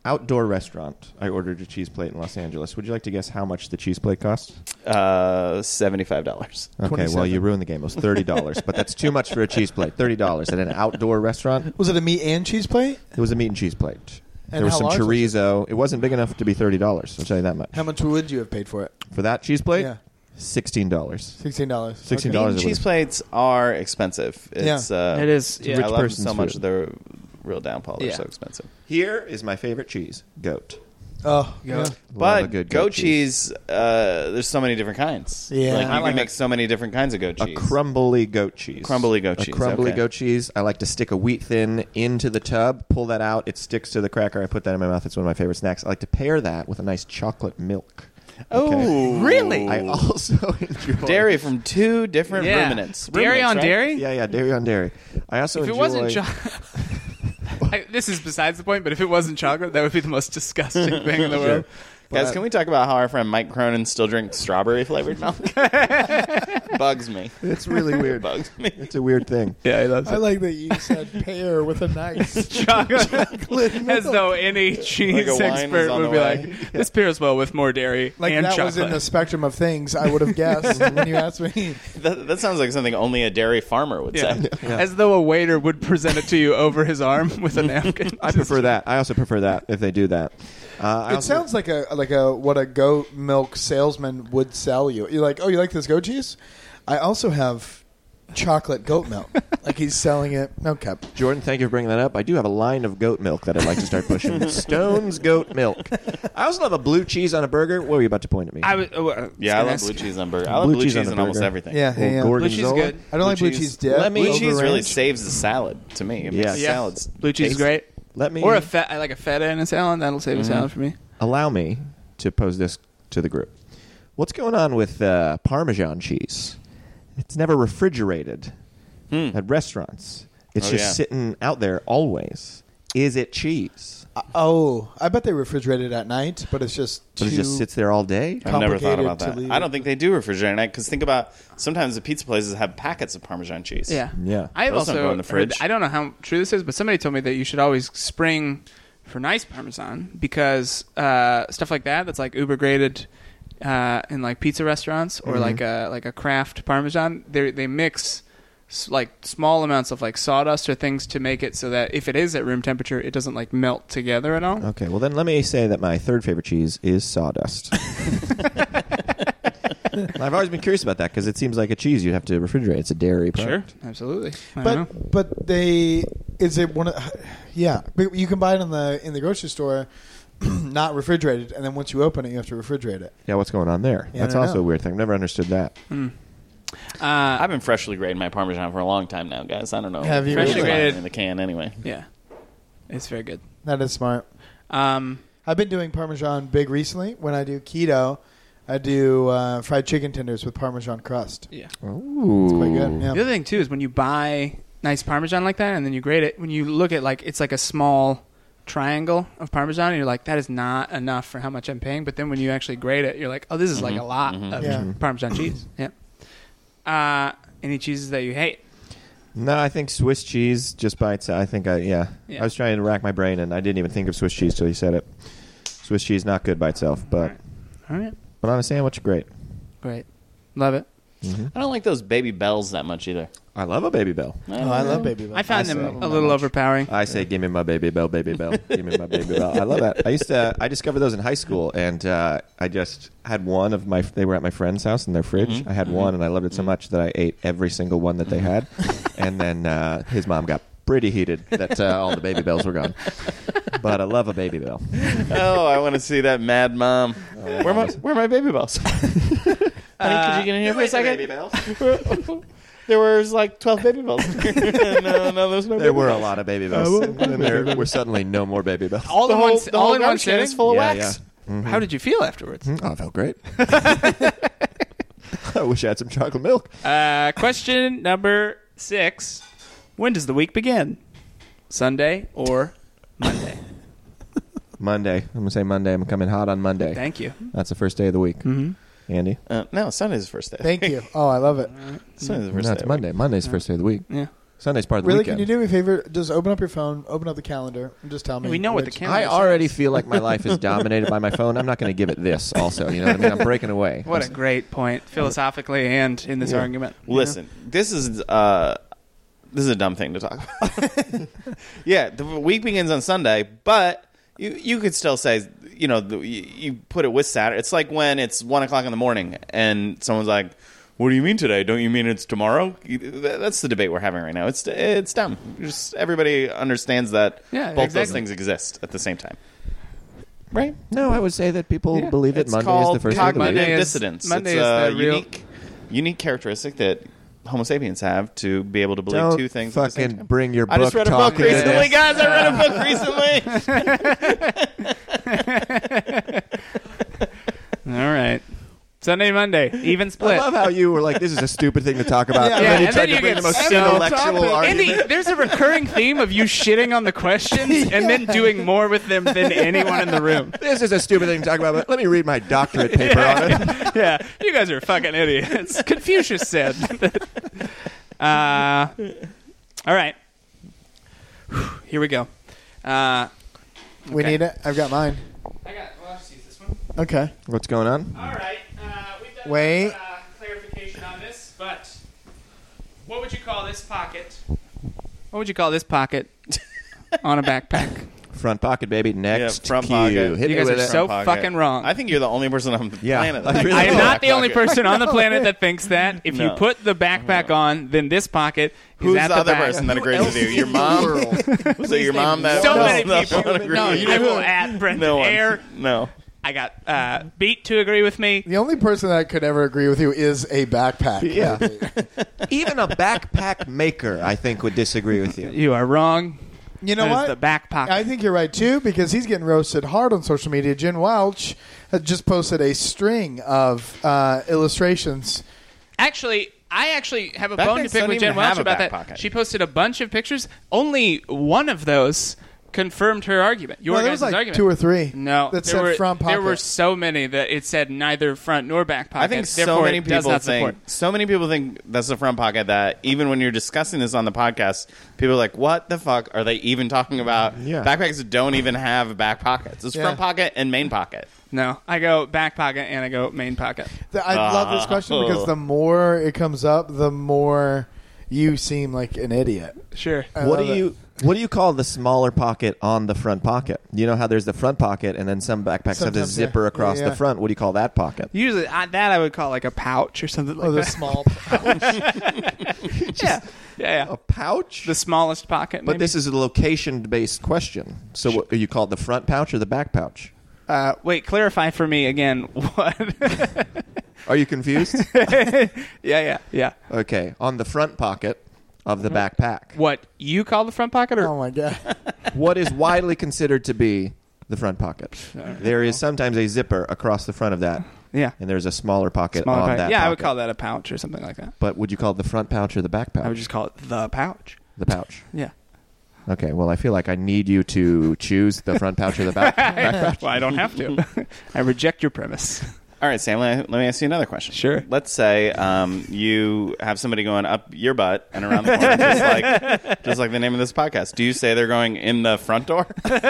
outdoor restaurant, I ordered a cheese plate in Los Angeles. Would you like to guess how much the cheese plate cost? $75. Okay, 27. well, you ruined the game. It was $30, but that's too much for a cheese plate. $30 at an outdoor restaurant. Was it a meat and cheese plate? It was a meat and cheese plate. And there was how some large was it? chorizo. It wasn't big enough to be $30. I'll tell you that much. How much would you have paid for it? For that cheese plate, Yeah. $16. $16. $16. Meat and cheese plates are expensive. It's, It is. a Yeah. rich I love them person's so much. food. They're real downfall. They're Yeah. so expensive. Here is my favorite cheese, goat. Oh, yeah. Love a But good goat cheese, there's so many different kinds. Yeah. Like you I can like make so many different kinds of goat A cheese. crumbly goat cheese. Crumbly goat cheese, A crumbly okay. goat cheese. I like to stick a wheat thin into the tub, pull that out. It sticks to the cracker. I put that in my mouth. It's one of my favorite snacks. I like to pair that with a nice chocolate milk. Oh, Really? I also enjoy dairy from two different Yeah. ruminants. Dairy Ruminants, on right? dairy? Yeah, dairy on dairy. I also If it enjoy. wasn't chocolate, this is besides the point. But if it wasn't chocolate, that would be the most disgusting thing in the world. Guys, can we talk about how our friend Mike Cronin still drinks strawberry flavored milk? Bugs me. It's really weird. Bugs me. It's a weird thing. Yeah, he loves I like that you said pear with a nice chocolate. chocolate As milk. though any cheese Like a wine expert was on would the be way. like, this pairs well with more dairy Like and that chocolate. was in the spectrum of things I would have guessed when you asked me. That sounds like something only a dairy farmer would Yeah. say. As though a waiter would present it to you over his arm with a napkin. I prefer that. I also prefer that if they do that. It sounds like a what a goat milk salesman would sell you. You're like, oh, you like this goat cheese? I also have chocolate goat milk. Like he's selling it. Okay. Jordan, thank you for bringing that up. I do have a line of goat milk that I'd like to start pushing. Stone's goat milk. I also love a blue cheese on a burger. What were you about to point at me? Yeah, I love blue cheese on burger. I love blue cheese on almost burger. everything. Yeah, Well, yeah. Gorgonzola. Blue cheese is good. I don't like blue cheese dip. Let me- Blue cheese really ranch. saves the salad to me. It makes Yes. salads. Blue cheese is tasty. great. Let me Or I like a feta in a salad. That'll save a salad for me. allow me to pose this to the group. What's going on with Parmesan cheese? It's never refrigerated at restaurants. It's just sitting out there always. Is it cheese? I bet they refrigerate it at night, but it's just But it too just sits there all day? I've never thought about complicated to that. leave I it. don't think they do refrigerate at night because think about sometimes the pizza places have packets of Parmesan cheese. Yeah. Yeah. I have Those don't also go in the heard, fridge. I don't know how true this is, but somebody told me that you should always spring for nice Parmesan because stuff like that's like uber graded in like pizza restaurants or like a craft Parmesan. They mix like small amounts of like sawdust or things to make it so that if it is at room temperature, it doesn't like melt together at all. Okay, well then let me say that my third favorite cheese is sawdust. I've always been curious about that because it seems like a cheese you'd have to refrigerate. It's a dairy Sure, product. absolutely. I don't know. But is it one of but you can buy it in the grocery store not refrigerated, and then once you open it you have to refrigerate it. Yeah, what's going on there? Yeah, That's I don't also know. a weird thing. I've never understood that. I've been freshly grading my Parmesan for a long time now, guys. I don't know. Have you Freshly It's graded? in the can anyway. Yeah, it's very good. That is smart. I've been doing Parmesan big recently. When I do keto, I do fried chicken tenders with Parmesan crust. Yeah. Ooh. Quite good. Yeah. The other thing too is when you buy nice Parmesan like that and then you grate it, when you look at like it's like a small triangle of Parmesan and you're like, that is not enough for how much I'm paying. But then when you actually grate it, you're like, oh, this is like a lot of Yeah. Parmesan cheese. Yeah. Any cheeses that you hate? No, I think Swiss cheese just by itself. I think Yeah. I was trying to rack my brain and I didn't even think of Swiss cheese till you said it. Swiss cheese not good by itself, but All right. but on a sandwich, great. Great. Love it. I don't like those Baby Bells that much either. I love a Baby Bell. Oh, I love Baby Bell. I found I them saw a little overpowering. I say, give me my Baby Bell, Baby Bell. Give me my Baby Bell. I love that. I discovered those in high school, and I just had one of my. They were at my friend's house in their fridge. I had one, and I loved it so much that I ate every single one that they had. And then his mom got pretty heated that all the Baby Bells were gone. But I love a Baby Bell. Oh, I want to see that mad mom. Where are my Baby Bells? Honey, could you get in here for a second? There was like 12 Baby Bells. no, there's no. There Baby were a Bells. lot of Baby Bells, and there were suddenly no more Baby Bells. All in one, all in one garbage can sitting. is full of Yeah, wax. How did you feel afterwards? Oh, I felt great. I wish I had some chocolate milk. Question number 6. When does the week begin? Sunday or Monday? Monday. I'm going to say Monday. I'm coming hot on Monday. Thank you. That's the first day of the week. Mm-hmm. Andy? No, Sunday's the first day. Thank you. Oh, I love it. Sunday's the first No, day. it's Monday. Monday's the first day of the week. Yeah. Sunday's part of the Really, weekend. can you do me a favor? Just open up your phone, open up the calendar, and just tell me. We know what the which- calendar I already feel like my life is dominated by my phone. I'm not going to give it this also. You know what I mean? I'm breaking away. What a great point, philosophically and in this argument. Listen, this is a dumb thing to talk about. Yeah, the week begins on Sunday, but you could still say, you put it with Saturday. It's like when it's 1 o'clock in the morning and someone's like, "What do you mean today? Don't you mean it's tomorrow?" That's the debate we're having right now. It's dumb. Just everybody understands that both those things exist at the same time. Right? No, I would say that people believe that It's Monday is called the first day of the week. cognitive Monday is- dissidence. Monday It's is a the real- unique characteristic that Homo sapiens have to be able to believe Don't two things at the same fucking time. bring your book I just read a book talk into recently, this. guys. I read a book recently. All right. Sunday, Monday, even I split. love how you were like, "This is a stupid thing to talk about," Yeah. and then you and tried then to you bring get the most so intellectual argument. Andy, there's a recurring theme of you shitting on the questions and then doing more with them than anyone in the room. This is a stupid thing to talk about, but let me read my doctorate paper on it. Yeah, you guys are fucking idiots. Confucius said. All right. Here we go. We need it. I've got mine. I got. Well, I'll just use this one. Okay. What's going on? All right. We've done Wait. clarification on this, but what would you call this pocket? What would you call this pocket on a backpack? Front pocket, baby. Next front cue. pocket. Hit You me guys with are it. so Front pocket. fucking wrong. I think you're the only person on the Yeah, planet. I that really I am am. not the only Pocket. person on the planet that thinks that. If you No. put the backpack on, then this pocket is Who's at the other back. person that agrees with you? Your mom? So your mom that So that many doesn't people. agree No, with I you? will add Brendan No one. Air. No. I got Beat to agree with me. The only person that could ever agree with you is a backpack. Yeah. Even a backpack maker, I think, would disagree with you. You are wrong. You know That is what? the back pocket. I think you're right too, because he's getting roasted hard on social media. Jen Welch has just posted a string of illustrations. Actually, I actually have a Backpacks bone to pick don't with even Jen Welch have a about back that. pocket. She posted a bunch of pictures. Only one of those confirmed her argument. Your Well, there guys' was like argument. 2 or 3. No, that there said were, front pocket. There were so many that it said neither front nor back pocket. I think so Therefore, many it does people not support. think that's the front pocket that even when you're discussing this on the podcast, people are like, "What the fuck are they even talking about?" Yeah. Backpacks don't even have back pockets. It's Yeah. front pocket and main pocket. No, I go back pocket and I go main pocket. I love this question because the more it comes up, the more you seem like an idiot. Sure. I What love do it. you call the smaller pocket on the front pocket? You know how there's the front pocket, and then some backpacks have the Sometimes, zipper yeah. across Yeah. the front. What do you call that pocket? Usually, that I would call like a pouch or something like Oh, the that. small. Yeah. A pouch? The smallest pocket. But maybe. this is a location-based question. So what, you call it the front pouch or the back pouch? Wait, clarify for me again. What? Are you confused? Yeah. Okay. On the front pocket of the backpack, What you call the front pocket, or Oh my god! what is widely considered to be the front pocket? There is sometimes a zipper across the front of that, yeah, and there's a smaller pocket smaller on pocket. that Yeah, pocket. I would call that a pouch or something like that. But would you call it the front pouch or the back pouch? I would just call it the pouch. The pouch. Yeah. Okay, well, I feel like I need you to choose the front pouch or the back pouch. Well, I don't have to. I reject your premise. All right, Sam, let me ask you another question. Sure. Let's say you have somebody going up your butt and around the corner, just like the name of this podcast. Do you say they're going in the front door?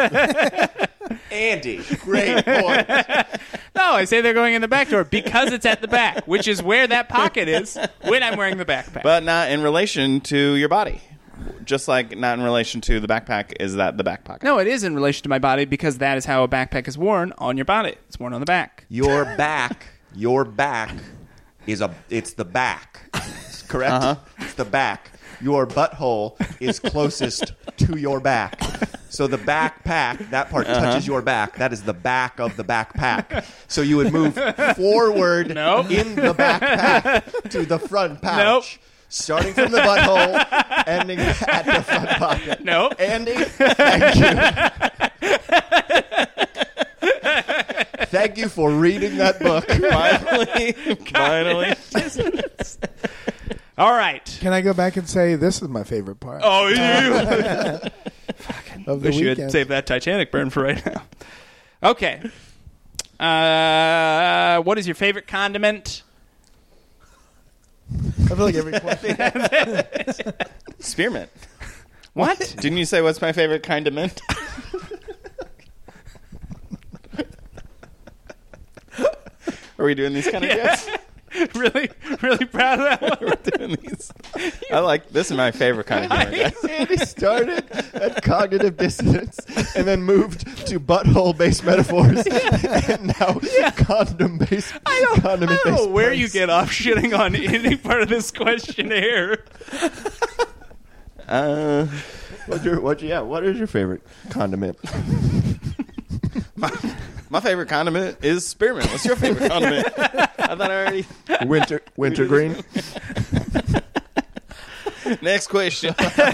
Andy, great point. No, I say they're going in the back door because it's at the back, which is where that pocket is when I'm wearing the backpack. But not in relation to your body. Just like not in relation to the backpack, is that the back pocket? no, it is in relation to my body because that is how a backpack is worn on your body. It's worn on the back. Your back it's the back. Correct? Uh-huh. It's the back. Your butthole is closest to your back. So the backpack, that part touches your back. That is the back of the backpack. So you would move forward Nope. in the backpack to the front pouch. Nope. Starting from the butthole, ending at the front pocket. Nope. Andy, thank you. Thank you for reading that book. Finally. All right. Can I go back and say this is my favorite part Oh, you. of the Wish you weekend? had saved that Titanic burn for right now. Okay. What is your favorite condiment? I feel like every question. Spearmint. What? Didn't you say what's my favorite kind of mint? Are we doing these kind of jokes? really proud of that one. We're doing these. I like this is my favorite kind of humor, guys. Andy started at cognitive dissonance and then moved to butthole-based metaphors and now condom-based. I don't know where you get off shitting on any part of this questionnaire. What is your favorite condiment? My favorite condiment is spearmint. What's your favorite condiment? I thought I already. Wintergreen. Next question.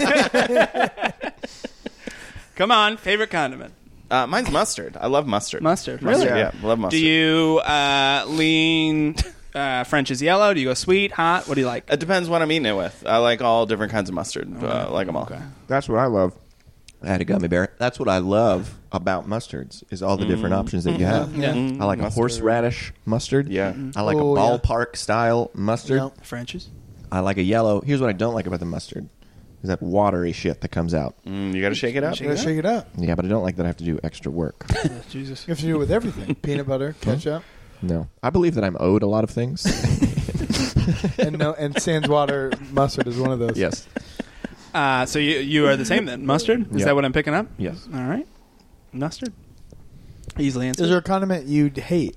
Come on, favorite condiment. Mine's mustard. I love mustard. Mustard. Really? Really? Yeah, love mustard. Do you lean French's yellow? Do you go sweet, hot? What do you like? It depends what I'm eating it with. I like all different kinds of mustard. I like them all. Okay. That's what I love. I had a gummy bear. That's what I love about mustards is all the different options that you have. Yeah. I like a horseradish mustard. Yeah. I like a Oh, yeah. ballpark style mustard. Yep. French's? I like a yellow. Here's what I don't like about the mustard. Is that watery shit that comes out. You got to shake it up. You gotta shake it up. Yeah, but I don't like that I have to do extra work. Jesus. You have to do it with everything. Peanut butter, ketchup, No. I believe that I'm owed a lot of things. and sans water mustard is one of those. Yes. So you are the same then? Mustard? Is Yeah. that what I'm picking up? Yes. All right. Mustard. Easily answered. Is there a condiment you'd hate?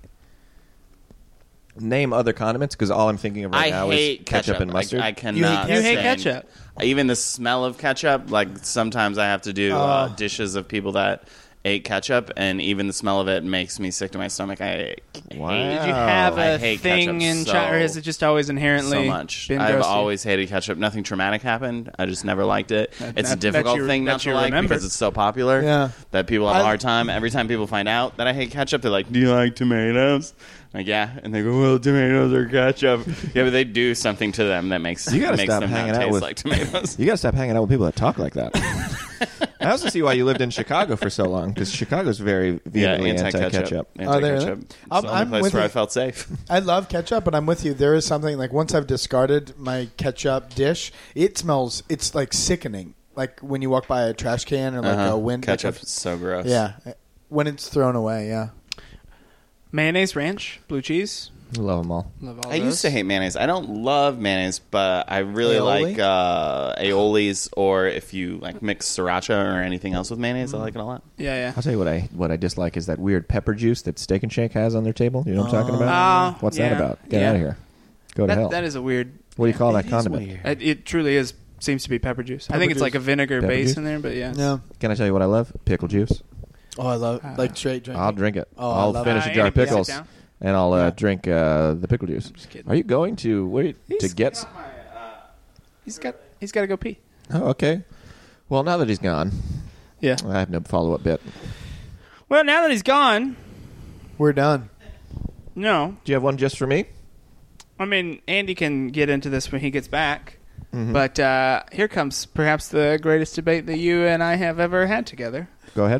Name other condiments because all I'm thinking of right now is ketchup and mustard. I cannot. You hate stand- ketchup? Even the smell of ketchup. Like sometimes I have to do dishes of people that ate ketchup, and even the smell of it makes me sick to my stomach. Wow. Did you have I a hate thing ketchup in so- China, or is it just always inherently so much. been I've gross to you? always hated ketchup. Nothing traumatic happened. I just never liked it. It's a that difficult you- thing that not to you like remember. because it's so popular. Yeah. That people have a hard time. Every time people find out that I hate ketchup, they're like, "Do you like tomatoes?" I'm like, yeah, and they go, "Well, tomatoes are ketchup." Yeah, but they do something to them that makes You gotta makes stop them hanging not out taste with- like tomatoes. You got to stop hanging out with people that talk like that. I also see why you lived in Chicago for so long because Chicago's very vehemently anti-ketchup. Are they really? Anti-ketchup. It's the only I'm place with where you. I felt safe. I love ketchup, but I'm with you. There is something like once I've discarded my ketchup dish, it smells. It's like sickening. Like when you walk by a trash can or like a wind Ketchup is so gross. Yeah, when it's thrown away. Yeah. Mayonnaise, ranch, blue cheese. Love them all. Love all I those. used to hate mayonnaise. I don't love mayonnaise, but I really Aioli? like aiolis, or if you like mix sriracha or anything else with mayonnaise, I like it a lot. Yeah. I'll tell you what I dislike is that weird pepper juice that Steak and Shake has on their table. You know what I'm talking about? What's that yeah. about? Get Yeah. out of here. Go to hell. That is a weird. What do you call that It is condiment? weird. It truly is. Seems to be pepper juice. I think it's juice. like a vinegar Pepper base juice? in there, but yeah. Yeah. Can I tell you what I love? Pickle juice. Oh, I love like straight drink. I'll drink it. Oh, I I'll love finish it. a jar of Andy, please sit pickles, down. and I'll drink the pickle juice. just kidding. Are you going to get? He's got to go pee. Oh, okay. Well, now that he's gone, Yeah. I have no follow-up bit. Well, now that he's gone, We're done. no. Do you have one just for me? I mean, Andy can get into this when he gets back. Mm-hmm. But here comes perhaps the greatest debate that you and I have ever had together. Go ahead.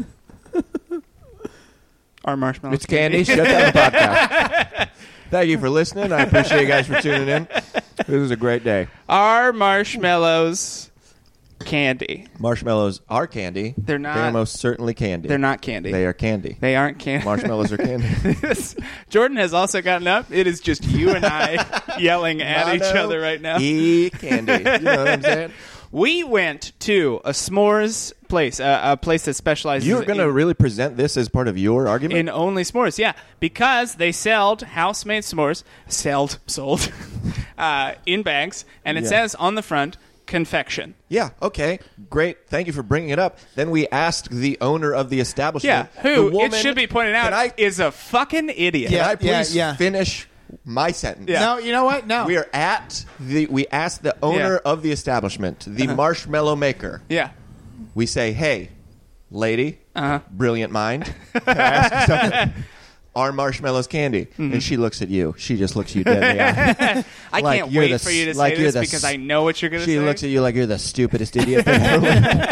Our marshmallow. It's Candy. Shut down the podcast. Thank you for listening. I appreciate you guys for tuning in. This is a great day. Our marshmallows candy. Marshmallows are candy. They're not- They're most certainly candy. They're not candy. They are candy. They aren't candy. Marshmallows are candy. Jordan has also gotten up. It is just you and I yelling at each Mono other right now. E candy. You know what I'm saying? We went to a s'mores place, a place that specializes You're going to in, really present this as part of your argument? in only s'mores. Yeah, because they sold house-made s'mores, sold in bags, and it Yeah. says on the front, confection. Yeah, okay. Great. Thank you for bringing it up. Then we asked the owner of the Yeah, establishment. who, the woman, it should be pointed out, Can I, is a fucking idiot. can I Yeah, please yeah. finish my sentence? Yeah. No, you know what? No. We asked the owner Yeah. of the establishment, the marshmallow maker. Yeah. We say, hey, lady, Uh-huh. brilliant mind, can I ask you something? Are marshmallows candy? Mm-hmm. And she looks at you. She just looks you dead in the eye. I Like can't you're wait the for you to s- like say you're this the because s- I know what you're going to say. She looks at you like you're the stupidest idiot thing ever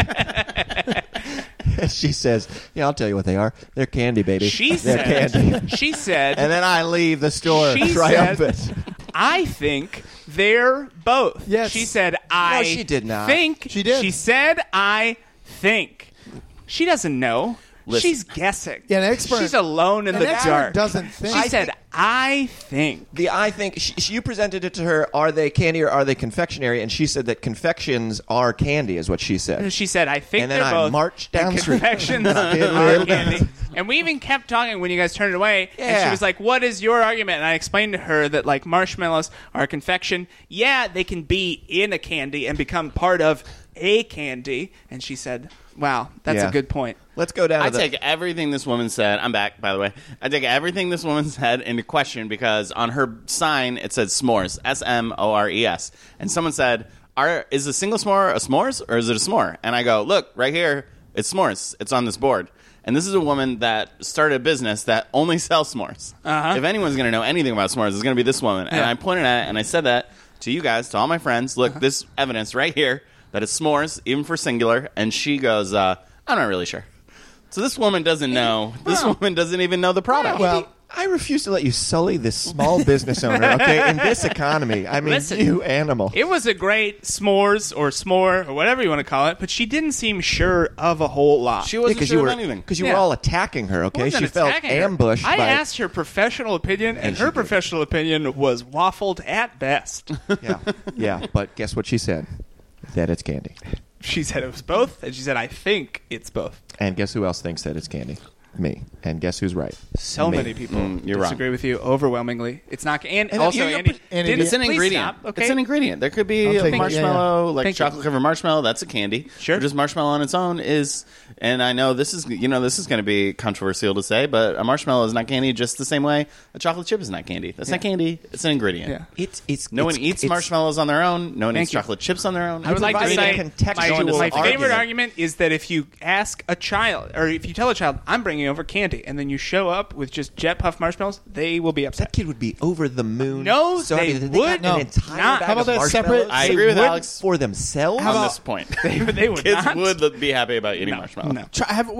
lived. She says, yeah, I'll tell you what they are. They're candy, baby. They're candy. She said, And then I leave the store She triumphant. I think They're both. Yes. She said, I she did not. think. She did. She said, I think. She doesn't know. Listen. She's guessing. Yeah, an expert- She's alone in an the expert dark. doesn't think. She said, I think. I think you presented it to her. Are they candy or are they confectionery? And she said that confections are candy, is what she said. She said, I think And then they're I both. marched down and the street. confections Did are really? candy. And we even kept talking when you guys turned it away. And she Yeah. was like, what is your argument? And I explained to her that, like, marshmallows are a confection. Yeah, they can be in a candy and become part of a candy. And she said, wow, that's Yeah. a good point. Let's go down I to the... take everything this woman said. I'm back, by the way. I take everything this woman said into question because on her sign it said s'mores, S-M-O-R-E-S, and someone said, "Is a single s'more a s'mores or is it a s'more?" And I go, "Look, right here, it's s'mores. It's on this board." And this is a woman that started a business that only sells s'mores. If anyone's going to know anything about s'mores, it's going to be this woman. And Yeah. I pointed at it and I said that to you guys, to all my friends. Look, this evidence right here that it's s'mores, even for singular. And she goes, "I'm not really sure." So this woman doesn't know. This woman doesn't even know the product. Well, I refuse to let you sully this small business owner, okay, in this economy. I mean, Listen, you animal. It was a great s'mores or s'more or whatever you want to call it, but she didn't seem sure of a whole lot. she wasn't sure you were of anything. because you Yeah. were all attacking her, I okay? wasn't She felt attacking her. ambushed I by asked her professional opinion, and she her did. professional opinion was waffled at best. yeah, but guess what she said? That it's candy. She said it was both, and she said, I think it's both. And guess who else thinks that it's candy? Me. And guess who's right? So Me. many people you're disagree wrong. with you overwhelmingly. It's not, and And also, you're Andy, Andy, didn't- It's an please ingredient. stop, okay? It's an ingredient. There could be I'll a take it. marshmallow, like Thank you. chocolate covered marshmallow. That's a candy. Sure. Or just marshmallow on its own is. And I know this is going to be controversial to say, but a marshmallow is not candy. Just the same way a chocolate chip is not candy. That's not candy. It's an ingredient. Yeah. No one eats marshmallows on their own. No one Thank eats you. chocolate chips on their own. I would like to providing say a contextual my favorite argument. argument is that if you ask a child, or if you tell a child, I'm bringing over candy, and then you show up with just Jet Puff marshmallows, they will be upset. That kid would be over the moon. No, so they happy that would got an not. entire bag How about of that marshmallows separate- I agree with would- Alex for themselves. on this point. They would Kids not. would be happy about eating marshmallows. No.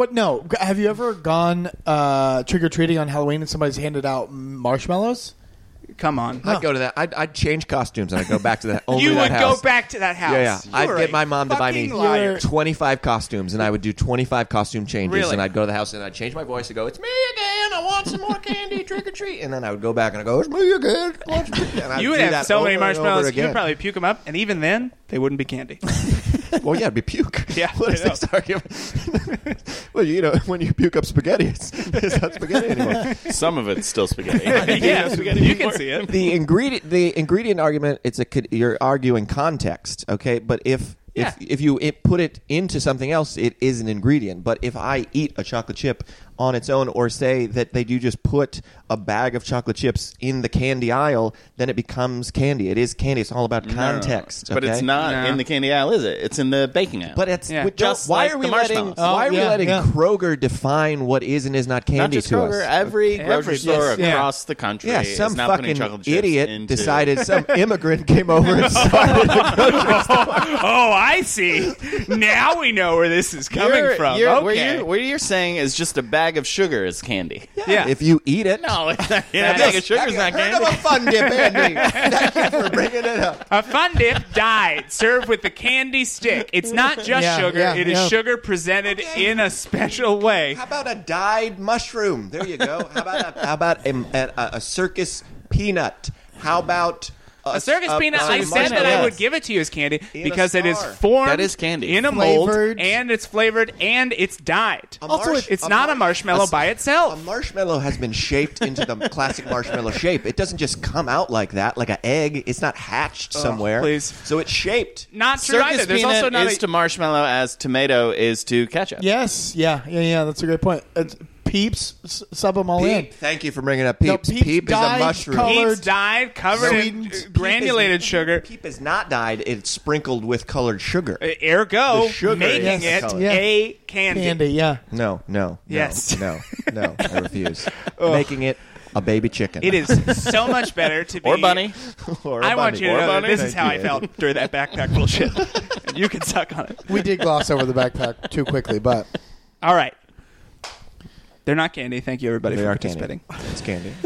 Have you ever gone trick or treating on Halloween and somebody's handed out marshmallows? Come on. I'd go to that. I'd change costumes and I'd go back to that. Only You that would house. go back to that house. Yeah. I'd You're get a my mom to buy me fucking liar. 25 costumes, and I would do 25 costume changes. Really? And I'd go to the house and I'd change my voice and go, "It's me again. I want some more candy. Trick or treat." And then I would go back and I go, "It's me again. I want some candy." And I'd You would do have that so many over and over marshmallows, you again. would probably puke them up, and even then, they wouldn't be candy. Well, yeah, it'd be puke. Yeah, What is I know. this argument? Well, when you puke up spaghetti, it's not spaghetti anymore. Some of it's still spaghetti. Yeah, you can see it. The ingredient argument, you're arguing context, okay? But if you put it into something else, it is an ingredient. But if I eat a chocolate chip on its own, or say that they do just put a bag of chocolate chips in the candy aisle, then it becomes candy. It is candy. It's all about context. But it's okay? not No. in the candy aisle, is it? It's in the baking aisle. But it's Yeah. Just why like are we the letting marshmallows. why are we yeah, letting yeah. Kroger define what is and is not candy not just to Kroger, us? every grocery Every- store yes, yeah. across the country Yeah, is some now putting fucking chocolate chips idiot into decided, some immigrant came over and started a grocery store. Oh, I see. Now we know where this is coming from. Okay. What you're saying is just a bag of sugar is candy. Yeah. If you eat it. No, a bag of sugar is not Heard candy. of a fun dip, Andy. Thank you for bringing it up. A Fun Dip died, served with the candy stick. It's not just Yeah, sugar. yeah, It is yeah. sugar presented in a special way. How about a dyed mushroom? There you go. How about a circus peanut? How about A circus peanut, I said marshmallow, that I yes. would give it to you as candy In a because it is star. formed That is candy. in a mold, Flavored. and it's flavored, and it's dyed. Also, It's not a marshmallow by A itself. marshmallow has been shaped into the classic marshmallow shape. It doesn't just come out like that, like an egg. It's not hatched somewhere. please. So it's shaped. Not true Circus either. There's peanut also not is a, to marshmallow as tomato is to ketchup. Yes. Yeah. That's a great point. Peeps, sub them all in. Peep. Thank you for bringing up No, Peeps. Peeps Peep is a dyed, mushroom. colored- Peeps dyed, covered in Sweetened. granulated sugar. Peep is not dyed. It's sprinkled with colored sugar. Ergo, The sugar making is it colored. Yeah. a candy. Candy. Yeah. No. Yes. No. I refuse. Making it a baby chicken. It is so much better to be. Or bunny. Or a I want bunny. you to Or know that bunny. this is Thank how you, I felt during that backpack bullshit. And you can suck on it. We did gloss over the backpack too quickly, but All right. They're not candy. Thank you, everybody, They for are participating. candy. It's candy.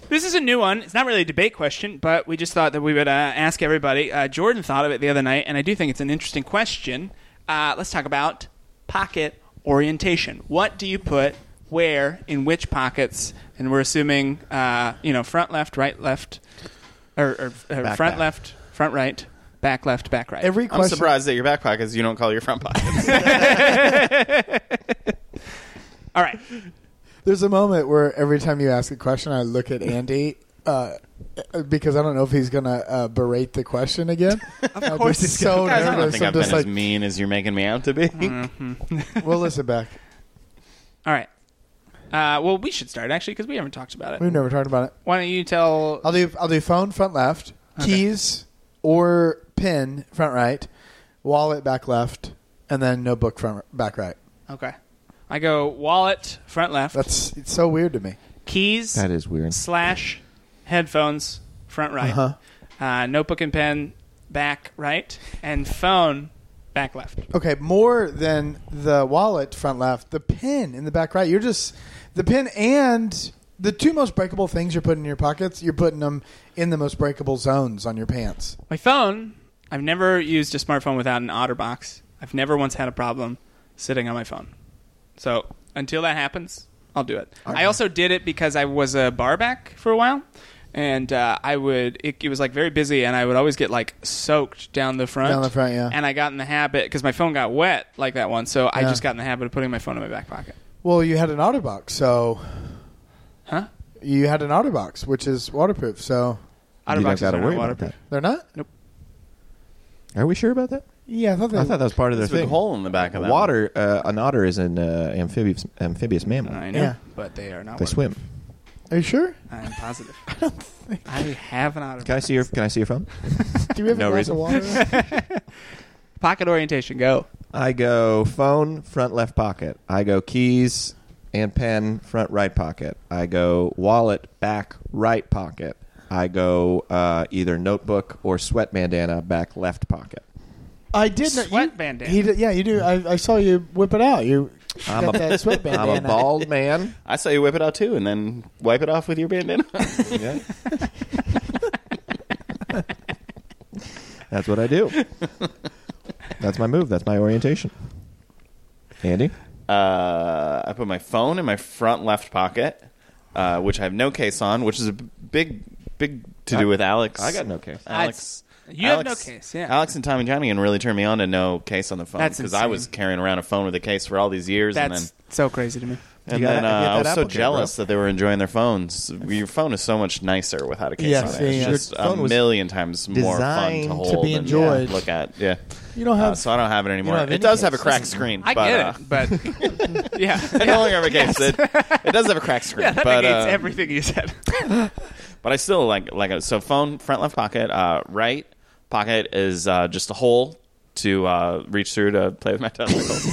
This is a new one. It's not really a debate question, but we just thought that we would ask everybody. Jordan thought of it the other night, and I do think it's an interesting question. Let's talk about pocket orientation. What do you put where in which pockets? And we're assuming, front left, right left, or front back. left, front right, back left, back right. Every I'm question. surprised that your back pockets you don't call your front pockets. All right. There's a moment where every time you ask a question, I look at Andy because I don't know if he's gonna berate the question again. Of course he's he's so gonna. I don't nervous. think I'm I've been just as like, mean as you're making me out to be. we'll listen back. All right. Well, we should start, actually, because we haven't talked about it. We've never talked about it. Why don't you tell... I'll do phone front left, keys or pin front right, wallet back left, and then notebook front back right. Okay. I go wallet, front left. It's so weird to me. Keys That is weird. / headphones, front right. Notebook and pen, back right. And phone, back left. Okay, more than the wallet front left, the pin in the back right. You're just the pin and the two most breakable things you're putting in your pockets. You're putting them in the most breakable zones on your pants. My phone, I've never used a smartphone without an OtterBox. I've never once had a problem sitting on my phone. So until that happens, I'll do it. I also did it because I was a barback for a while. And it was like very busy, and I would always get like soaked down the front. Down the front, yeah. And I got in the habit, because my phone got wet like that one, so I just got in the habit of putting my phone in my back pocket. Well, you had an OtterBox, so Huh? you had an OtterBox, which is waterproof. So You don't OtterBoxes got to are worry not about waterproof. that. they're not. Are we sure about that? Yeah, I thought that was part of their There's a big thing. hole in the back of that. Water, an otter is an amphibious mammal. I know, Yeah. but they are not They swim. Are you sure? I am positive. I have an OtterBox. Can I see your phone? Do we have No a glass reason. of water? Pocket orientation, go. I go phone, front left pocket. I go keys and pen, front right pocket. I go wallet, back right pocket. I go either notebook or sweat bandana, back left pocket. I did. Sweat bandana. Yeah, you do. I saw you whip it out. You I'm got that sweat I'm bandana. a bald man. I saw you whip it out too, and then wipe it off with your bandana. Yeah. That's what I do. That's my move. That's my orientation. Andy? I put my phone in my front left pocket, which I have no case on, which is a big to do with Alex. I got no case. Alex. You have no case, yeah. Alex and Tommy Johnny really turned me on to no case on the phone That's because I was insane. carrying around a phone with a case for all these years, That's so crazy to me. and You gotta then get I that was so Apple kit, jealous bro. that they were enjoying their phones. Your phone is so much nicer without a case Yes, on it. It's yeah. just Your a phone was million times more fun designed to to hold be and enjoyed. look at. Yeah, You don't have. so I don't have it anymore. have It any does have a case. cracked scrreen. I but, get it, but yeah. I no longer have a case. It does have a cracked screen, Yeah, that but negates everything you said. but I still like it. So phone front left pocket, right pocket is just a hole to reach through to play with my testicles.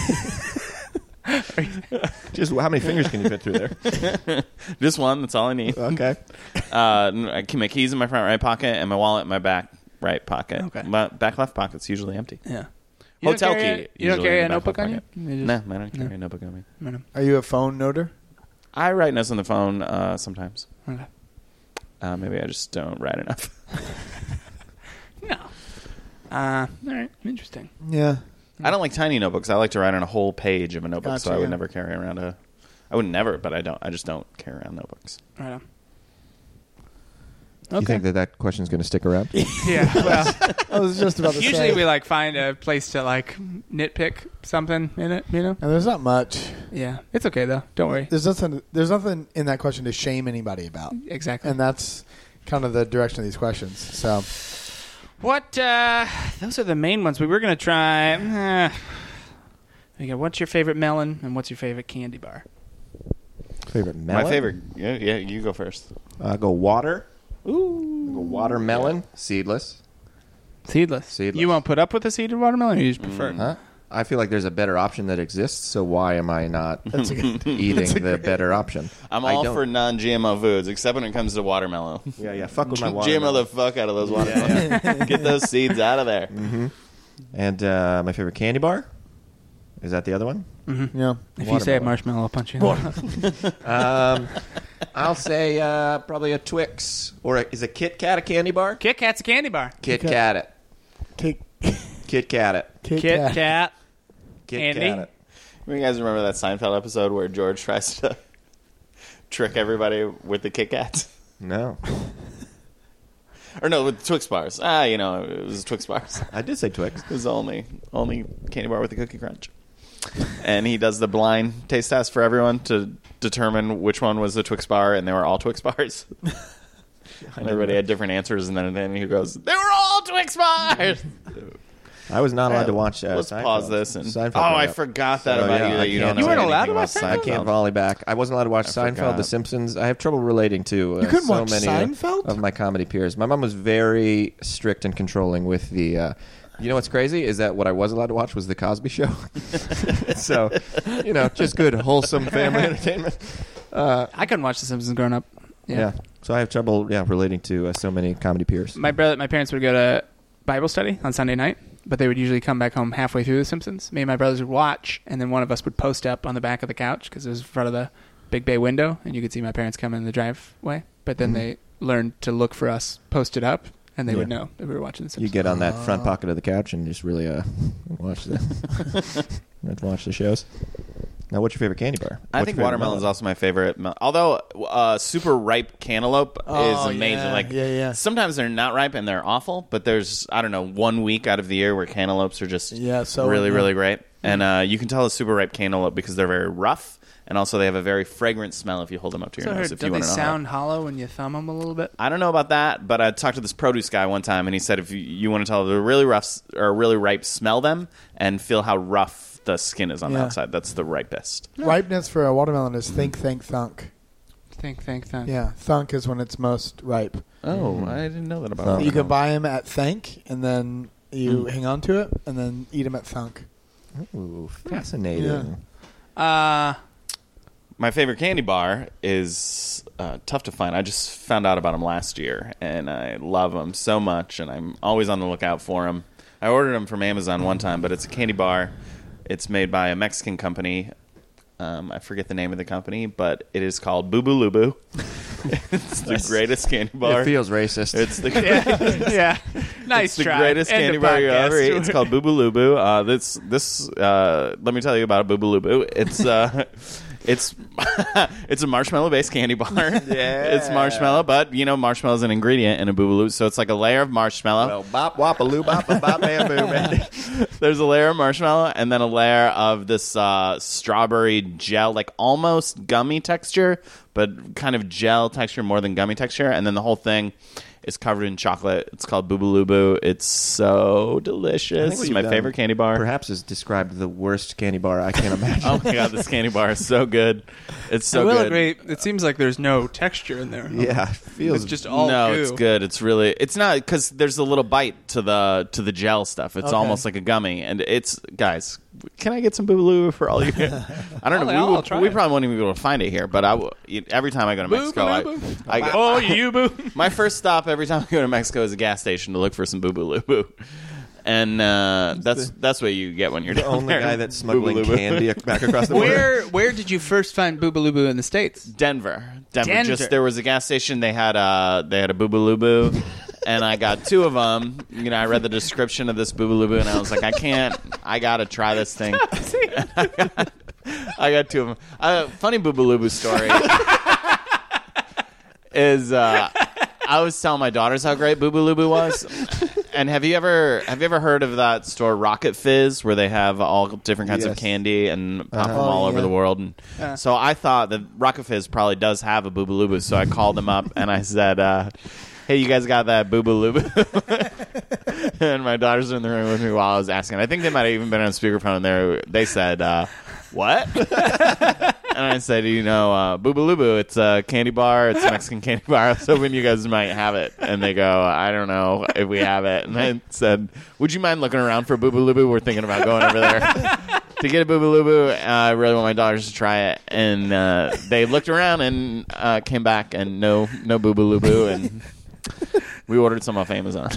Just how many fingers can you fit through there? Just one. That's all I need. Okay. I keep my keys in my front right pocket and my wallet in my back right pocket. Okay. My back left pocket's usually empty. Yeah. Hotel key. You don't usually carry in a the back notebook left on you? pocket. No, I don't carry a notebook on me. Are you a phone noter? I write notes on the phone sometimes. Okay. Maybe I just don't write enough. No. All right. Interesting. Yeah. I don't like tiny notebooks. I like to write on a whole page of a notebook, so Gotcha, I would yeah. never carry around a. I would never, but I don't. I just don't carry around notebooks. Right on. You think that question's going to stick around? Yeah. Well, I was just about to usually say. we like find a place to like nitpick something in it, you know? And there's not much. Yeah. It's okay though. Don't worry. There's nothing in that question to shame anybody about. Exactly. And that's kind of the direction of these questions. So What? Those are the main ones. We were gonna try. We got what's your favorite melon and what's your favorite candy bar? Favorite melon? My favorite. Yeah, you go first. I go water. Ooh. I go watermelon. Seedless. Seedless. Seedless. You won't put up with a seeded watermelon, or you just prefer it? Huh? I feel like there's a better option that exists, so why am I not eating the better option? I'm I all don't- for non-GMO foods, except when it comes to watermelon. Yeah, fuck with my GMO watermelon. the fuck out of those watermelons. Get those seeds out of there. And my favorite candy bar Is that the other one? Yeah. If you say marshmallow, I'll punch you. In the mouth. I'll say probably a Twix. Or is a Kit Kat a candy bar? Kit Kat's a candy bar. Kit Kat it. Kit Kit Kat it. Kit Kat. Kat. Kit Andy? Kat it. You guys remember that Seinfeld episode where George tries to trick everybody with the Kit Kats? No. Or no, with Twix bars. It was Twix bars. I did say Twix. It was the only candy bar with a cookie crunch. And he does the blind taste test for everyone to determine which one was the Twix bar, and they were all Twix bars. And everybody had different answers, and then he goes, "They were all Twix bars." I was not allowed to watch Let's Seinfeld. pause this. And Seinfeld I growing up. forgot that So, about yeah, you. I That you don't can't- know You weren't anything allowed to about watch I Seinfeld. can't volley back. I wasn't allowed to watch Seinfeld, forgot. The Simpsons. I have trouble relating to You couldn't so watch many Seinfeld? of my comedy peers. My mom was very strict and controlling with the... you know what's crazy is that what I was allowed to watch was The Cosby Show. So, just good, wholesome family entertainment. I couldn't watch The Simpsons growing up. Yeah. So I have trouble relating to so many comedy peers. My parents would go to Bible study on Sunday night, but they would usually come back home halfway through The Simpsons. Me and my brothers would watch, and then one of us would post up on the back of the couch because it was in front of the big bay window, and you could see my parents come in the driveway. But then they learned to look for us posted up, and they would know that we were watching The Simpsons. You get on that front pocket of the couch and just really watch the shows. Now, what's your favorite candy bar? I What's think your favorite watermelon is melon? also my favorite. Although super ripe cantaloupe is amazing. Yeah. Sometimes they're not ripe and they're awful, but there's 1 week out of the year where cantaloupes are just really, really great. And you can tell a super ripe cantaloupe because they're very rough, and also they have a very fragrant smell if you hold them up to your nose. If you don't want they to know. sound hollow when you thumb them a little bit? I don't know about that, but I talked to this produce guy one time, and he said if you want to tell they're really rough or really ripe, smell them and feel how rough the skin is on the outside. That's the ripest. Ripeness for a watermelon is think, thunk. Think. Yeah, thunk is when it's most ripe. Oh, I didn't know that about Oh. You can buy them at Thank, and then you hang on to it, and then eat them at Thunk. Ooh, fascinating. Yeah. My favorite candy bar is tough to find. I just found out about them last year, and I love them so much, and I'm always on the lookout for them. I ordered them from Amazon one time, but it's a candy bar. It's made by a Mexican company. I forget the name of the company, but it is called Boo Boo Lubu. It's the greatest candy bar. It feels racist. It's the Yeah. Nice It's the try. greatest End candy of bar you podcast. ever eat. It's called Boo Boo Lubu. This let me tell you about Boo Boo Lubu. It's a marshmallow based candy bar. Yeah. It's marshmallow, but marshmallow is an ingredient in a Boo Boo Lubu, so it's like a layer of marshmallow. Well, bop, wop, a loo, bop, a bop, bamboo, man. There's a layer of marshmallow and then a layer of this strawberry gel, like almost gummy texture, but kind of gel texture more than gummy texture. And then the whole thing is covered in chocolate. It's called Boo Boo Lubu. It's so delicious. It's my favorite candy bar. Perhaps has described the worst candy bar I can imagine. Oh my god, this candy bar is so good. It's so I will good. agree. It seems like there's no texture in there. Yeah, feels It's just all No, goo. it's good. It's not because there's a little bite to the gel stuff. It's Okay. almost like a gummy, and it's guys. Can I get some Boo Boo Lubu for all you? I don't know. I'll try We it. probably won't even be able to find it here. But every time I go to Mexico, I Oh, you boo. my first stop every time I go to Mexico is a gas station to look for some Boo Boo Lubu. And that's what you get when you're the down only there. guy that's Boo Boo smuggling Lubu. candy back across the border. Where did you first find Boo Boo Lubu in the States? Denver. Denver. Just there was a gas station. They had a Boo Boo Lubu, and I got 2 of them. I read the description of this Boo Boo Lubu, and I was like, I gotta try this thing. I got 2 of them. Funny Boo Boo Lubu story is I was telling my daughters how great Boo Boo Lubu was. And have you ever heard of that store Rocket Fizz, where they have all different kinds of Yes. candy and pop them Oh, all over yeah. the world? And so I thought that Rocket Fizz probably does have a Boo Boo Lubu, so I called them up and I said, "Hey, you guys got that Boo Boo Lubu?" And my daughters were in the room with me while I was asking. I think they might have even been on speakerphone. And they said, "What?" And I said, Boo Boo Lubu, it's a candy bar. It's a Mexican candy bar. I was hoping you guys might have it. And they go, I don't know if we have it. And I said, would you mind looking around for Boo Boo Lubu? We're thinking about going over there to get a Boo Boo Lubu. I really want my daughters to try it. And they looked around and came back and no Boo Boo Lubu. And we ordered some off Amazon.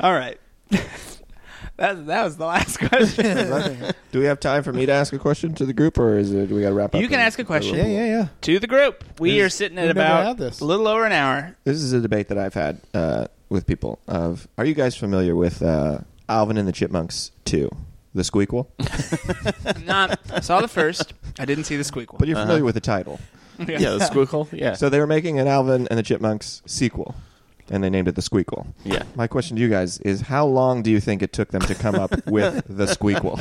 All right. That was the last question. Do we have time for me to ask a question to the group, or do we got to wrap up? You can ask a question. Yeah. To the group. We are sitting at we've never about had this. a little over an hour. This is a debate that I've had with people. Are you guys familiar with Alvin and the Chipmunks 2, The Squeakquel? I saw the first. I didn't see the squeakquel. But you're familiar with the title. Yeah, the Squeakquel. Yeah. So they were making an Alvin and the Chipmunks sequel, and they named it The Squeakquel. Yeah. My question to you guys is, how long do you think it took them to come up with The Squeakquel?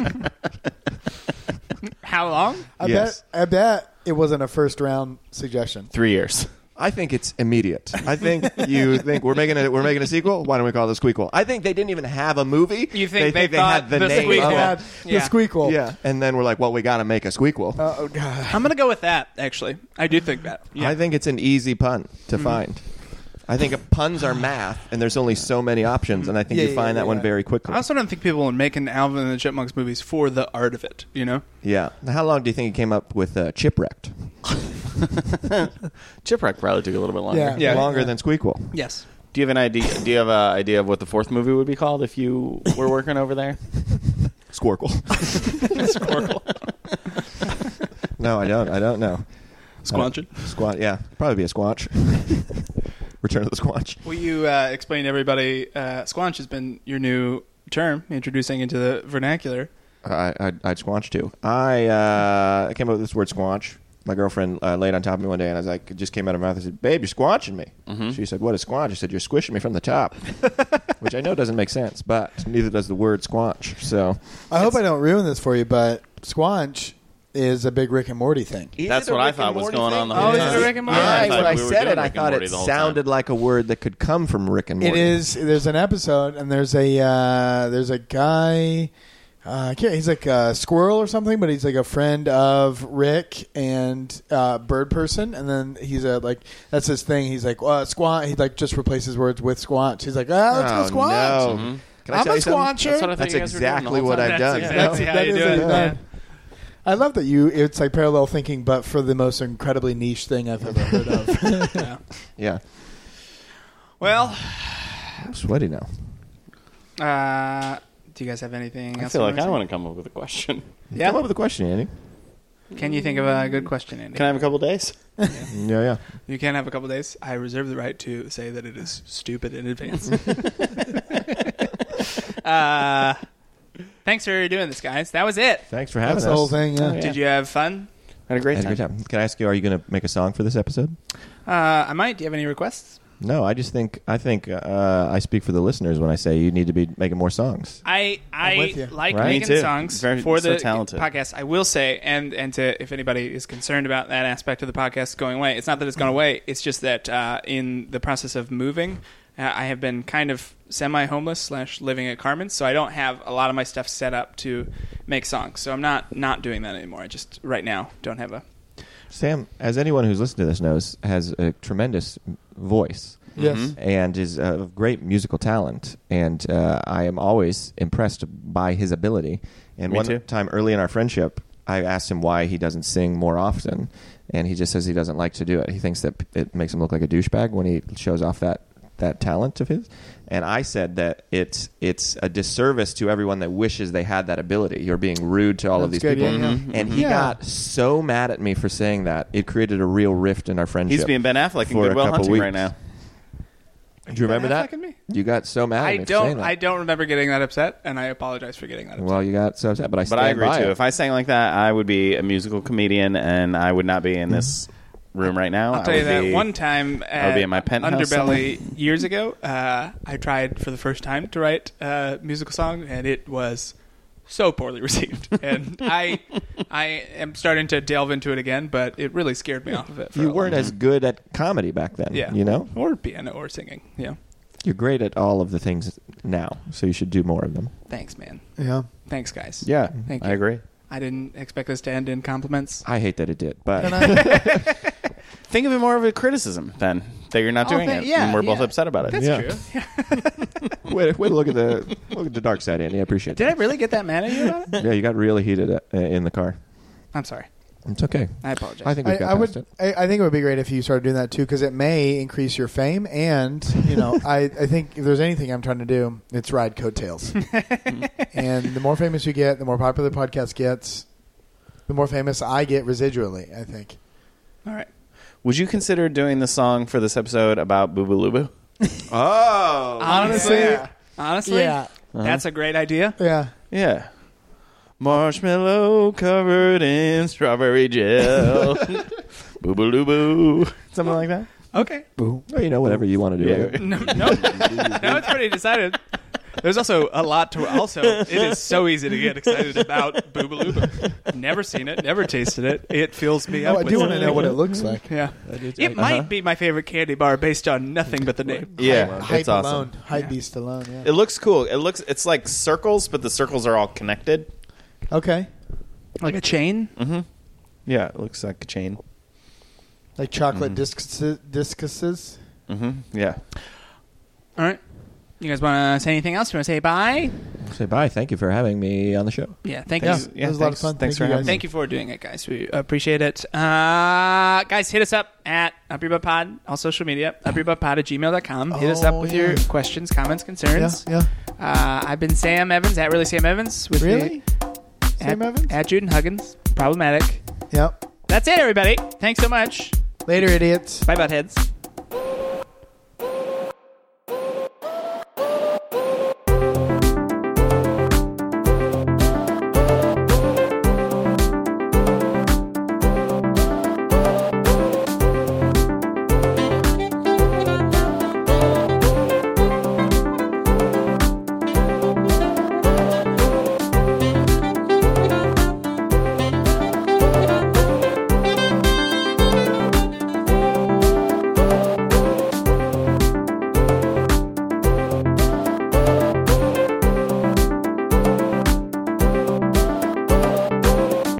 How long? I bet it wasn't a first round suggestion. 3 years. I think it's immediate. I think you think we're making a sequel. Why don't we call it The Squeakquel? I think they didn't even have a movie. You think they had thought the The name Squeakquel? of Had it? the Yeah. squeakquel. Yeah, and then we're like, well, we got to make a squeakquel. Oh god. I'm going to go with that, actually. I do think that. Yeah. I think it's an easy pun to find. I think puns are math, and there's only so many options, and I think you find that one very quickly. I also don't think people are making Alvin and the Chipmunks movies for the art of it, you know? Yeah. Now, how long do you think it came up with Chipwrecked? Chipwreck probably took a little bit longer. Yeah. Yeah. Longer than Squeakquel. Yes. Do you have an idea? Do you have an idea of what the fourth movie would be called if you were working over there? Squirkle. Squircle. No, I don't know. Squanching. Squat. Yeah, probably be a squanch. Return of the squanch. Will you explain to everybody, squanch has been your new term, introducing into the vernacular. I'd squanch too. I came up with this word squanch. My girlfriend laid on top of me one day, and I was like, it just came out of her mouth. I said, "Babe, you're squanching me." Mm-hmm. She said, "What is squanch?" I said, "You're squishing me from the top," which I know doesn't make sense, but neither does the word squanch. So I hope I don't ruin this for you, but squanch is a big Rick and Morty thing. That's what I thought was going on the whole Oh, is time. it a Rick and Morty? Yeah, thought when I we were said doing it, I Rick and thought Morty it the whole sounded time. like a word that could come from Rick and Morty. It is. There's an episode, and there's a guy. He's like a squirrel or something, but he's like a friend of Rick and bird person. And then he's that's his thing. He's like squanch. He like just replaces words with squanch. He's like, let's go squanch. No. Mm-hmm. Can I I'm tell a you something? squancher. That's what I thought That's you guys were doing the exactly whole what time. I've done. That's how you do it. Yeah. I love that it's like parallel thinking, but for the most incredibly niche thing I've ever heard of. Yeah. Yeah. Well, I'm sweaty now. do you guys have anything I else? feel you like wanna I say? want to come up with a question. Yeah. Come up with a question, Andy. Can you think of a good question, Andy? Can I have a couple days? Yeah. You can have a couple days. I reserve the right to say that it is stupid in advance. Thanks for doing this, guys. That was it. Thanks for having That's us. the whole thing. Yeah. Oh, yeah. Did you have fun? Had a great Had a time. great time. Can I ask you, are you going to make a song for this episode? I might. Do you have any requests? No, I think I speak for the listeners when I say you need to be making more songs. I with you. like Right? making Me too. songs Very- for so the talented. podcast. I will say, and to if anybody is concerned about that aspect of the podcast going away, it's not that it's gone away. It's just that in the process of moving, I have been kind of semi-homeless / living at Carmen's, so I don't have a lot of my stuff set up to make songs. So I'm not doing that anymore. I just right now don't have a. Sam, as anyone who's listened to this knows, has a tremendous voice. Yes. Mhm. And is of great musical talent, and I am always impressed by his ability. And Me one too. time early in our friendship, I asked him why he doesn't sing more often, and he just says he doesn't like to do it. He thinks that it makes him look like a douchebag when he shows off that talent of his. And I said that it's a disservice to everyone that wishes they had that ability. You're being rude to all of these That's good, people. yeah, yeah. And he Yeah. got so mad at me for saying that. It created a real rift in our friendship. He's being Ben Affleck in for a Goodwill couple Hunting weeks. right now. Do you remember Ben that? Affleck and me? You got so mad at I me for saying that. don't remember getting that upset, and I apologize for getting that upset. Well, you got so upset, but I But stand I agree by too. it. If I sang like that, I would be a musical comedian, and I would not be in this room right now. I'll tell you that one time I would be in my penthouse Underbelly years ago, I tried for the first time to write a musical song, and it was so poorly received. And I am starting to delve into it again, but it really scared me off of it. For You a weren't long as good at comedy back then. Yeah. You know? or piano or singing. Yeah. You're great at all of the things now, so you should do more of them. Thanks, man. Yeah. Thanks, guys. Yeah, Thank I you. agree. I didn't expect this to end in compliments. I hate that it did, but Think of it more of a criticism then that you're not Oh, doing it, yeah, and we're both yeah. upset about it. That's Yeah. true. Yeah. way to look at the dark side, Andy. I appreciate Did I that. really get that mad at you about it? Yeah, you got really heated in the car. I'm sorry. It's okay. I apologize. I think we've got I past would. it. I think it would be great if you started doing that too, because it may increase your fame. And I think if there's anything I'm trying to do, it's ride coattails. And the more famous you get, the more popular the podcast gets, the more famous I get residually. I think. All right. Would you consider doing the song for this episode about Boo Boo Lubu? Oh, Honestly, yeah, that's a great idea. yeah. Yeah. Marshmallow covered in strawberry gel. Boo Boo Lubu. Something like that? Okay. well, whatever you want to do. Yeah. No, it's pretty decided. There's also a lot to. Also, it is so easy to get excited about Boo Boo Lubu. Never seen it, never tasted it. It fills me up. I with do want to something. know what it looks like. Yeah, it might be my favorite candy bar based on nothing but the name. Yeah, Hype it's awesome. alone, hype beast alone. Yeah. It looks cool. It's like circles, but the circles are all connected. Okay, Like a chain. Mm-hmm. Yeah, it looks like a chain. like chocolate discuses. Mm-hmm. Yeah. All right. You guys want to say anything else? You want to say bye? Say bye. Thank you for having me on the show. Yeah. Thank Yeah, you. it was a lot of fun. Thanks Thank for you having guys. me. Thank you for doing it, guys. We appreciate it. Guys, hit us up at UpYourButtPod, all social media, UpYourButtPod@gmail.com. Hit us up with your questions, comments, concerns. Yeah. I've been Sam Evans, at Really Sam Evans. With Really? me Sam Evans? At Juden Huggins. Problematic. Yep. That's it, everybody. Thanks so much. Later, idiots. Bye, buttheads.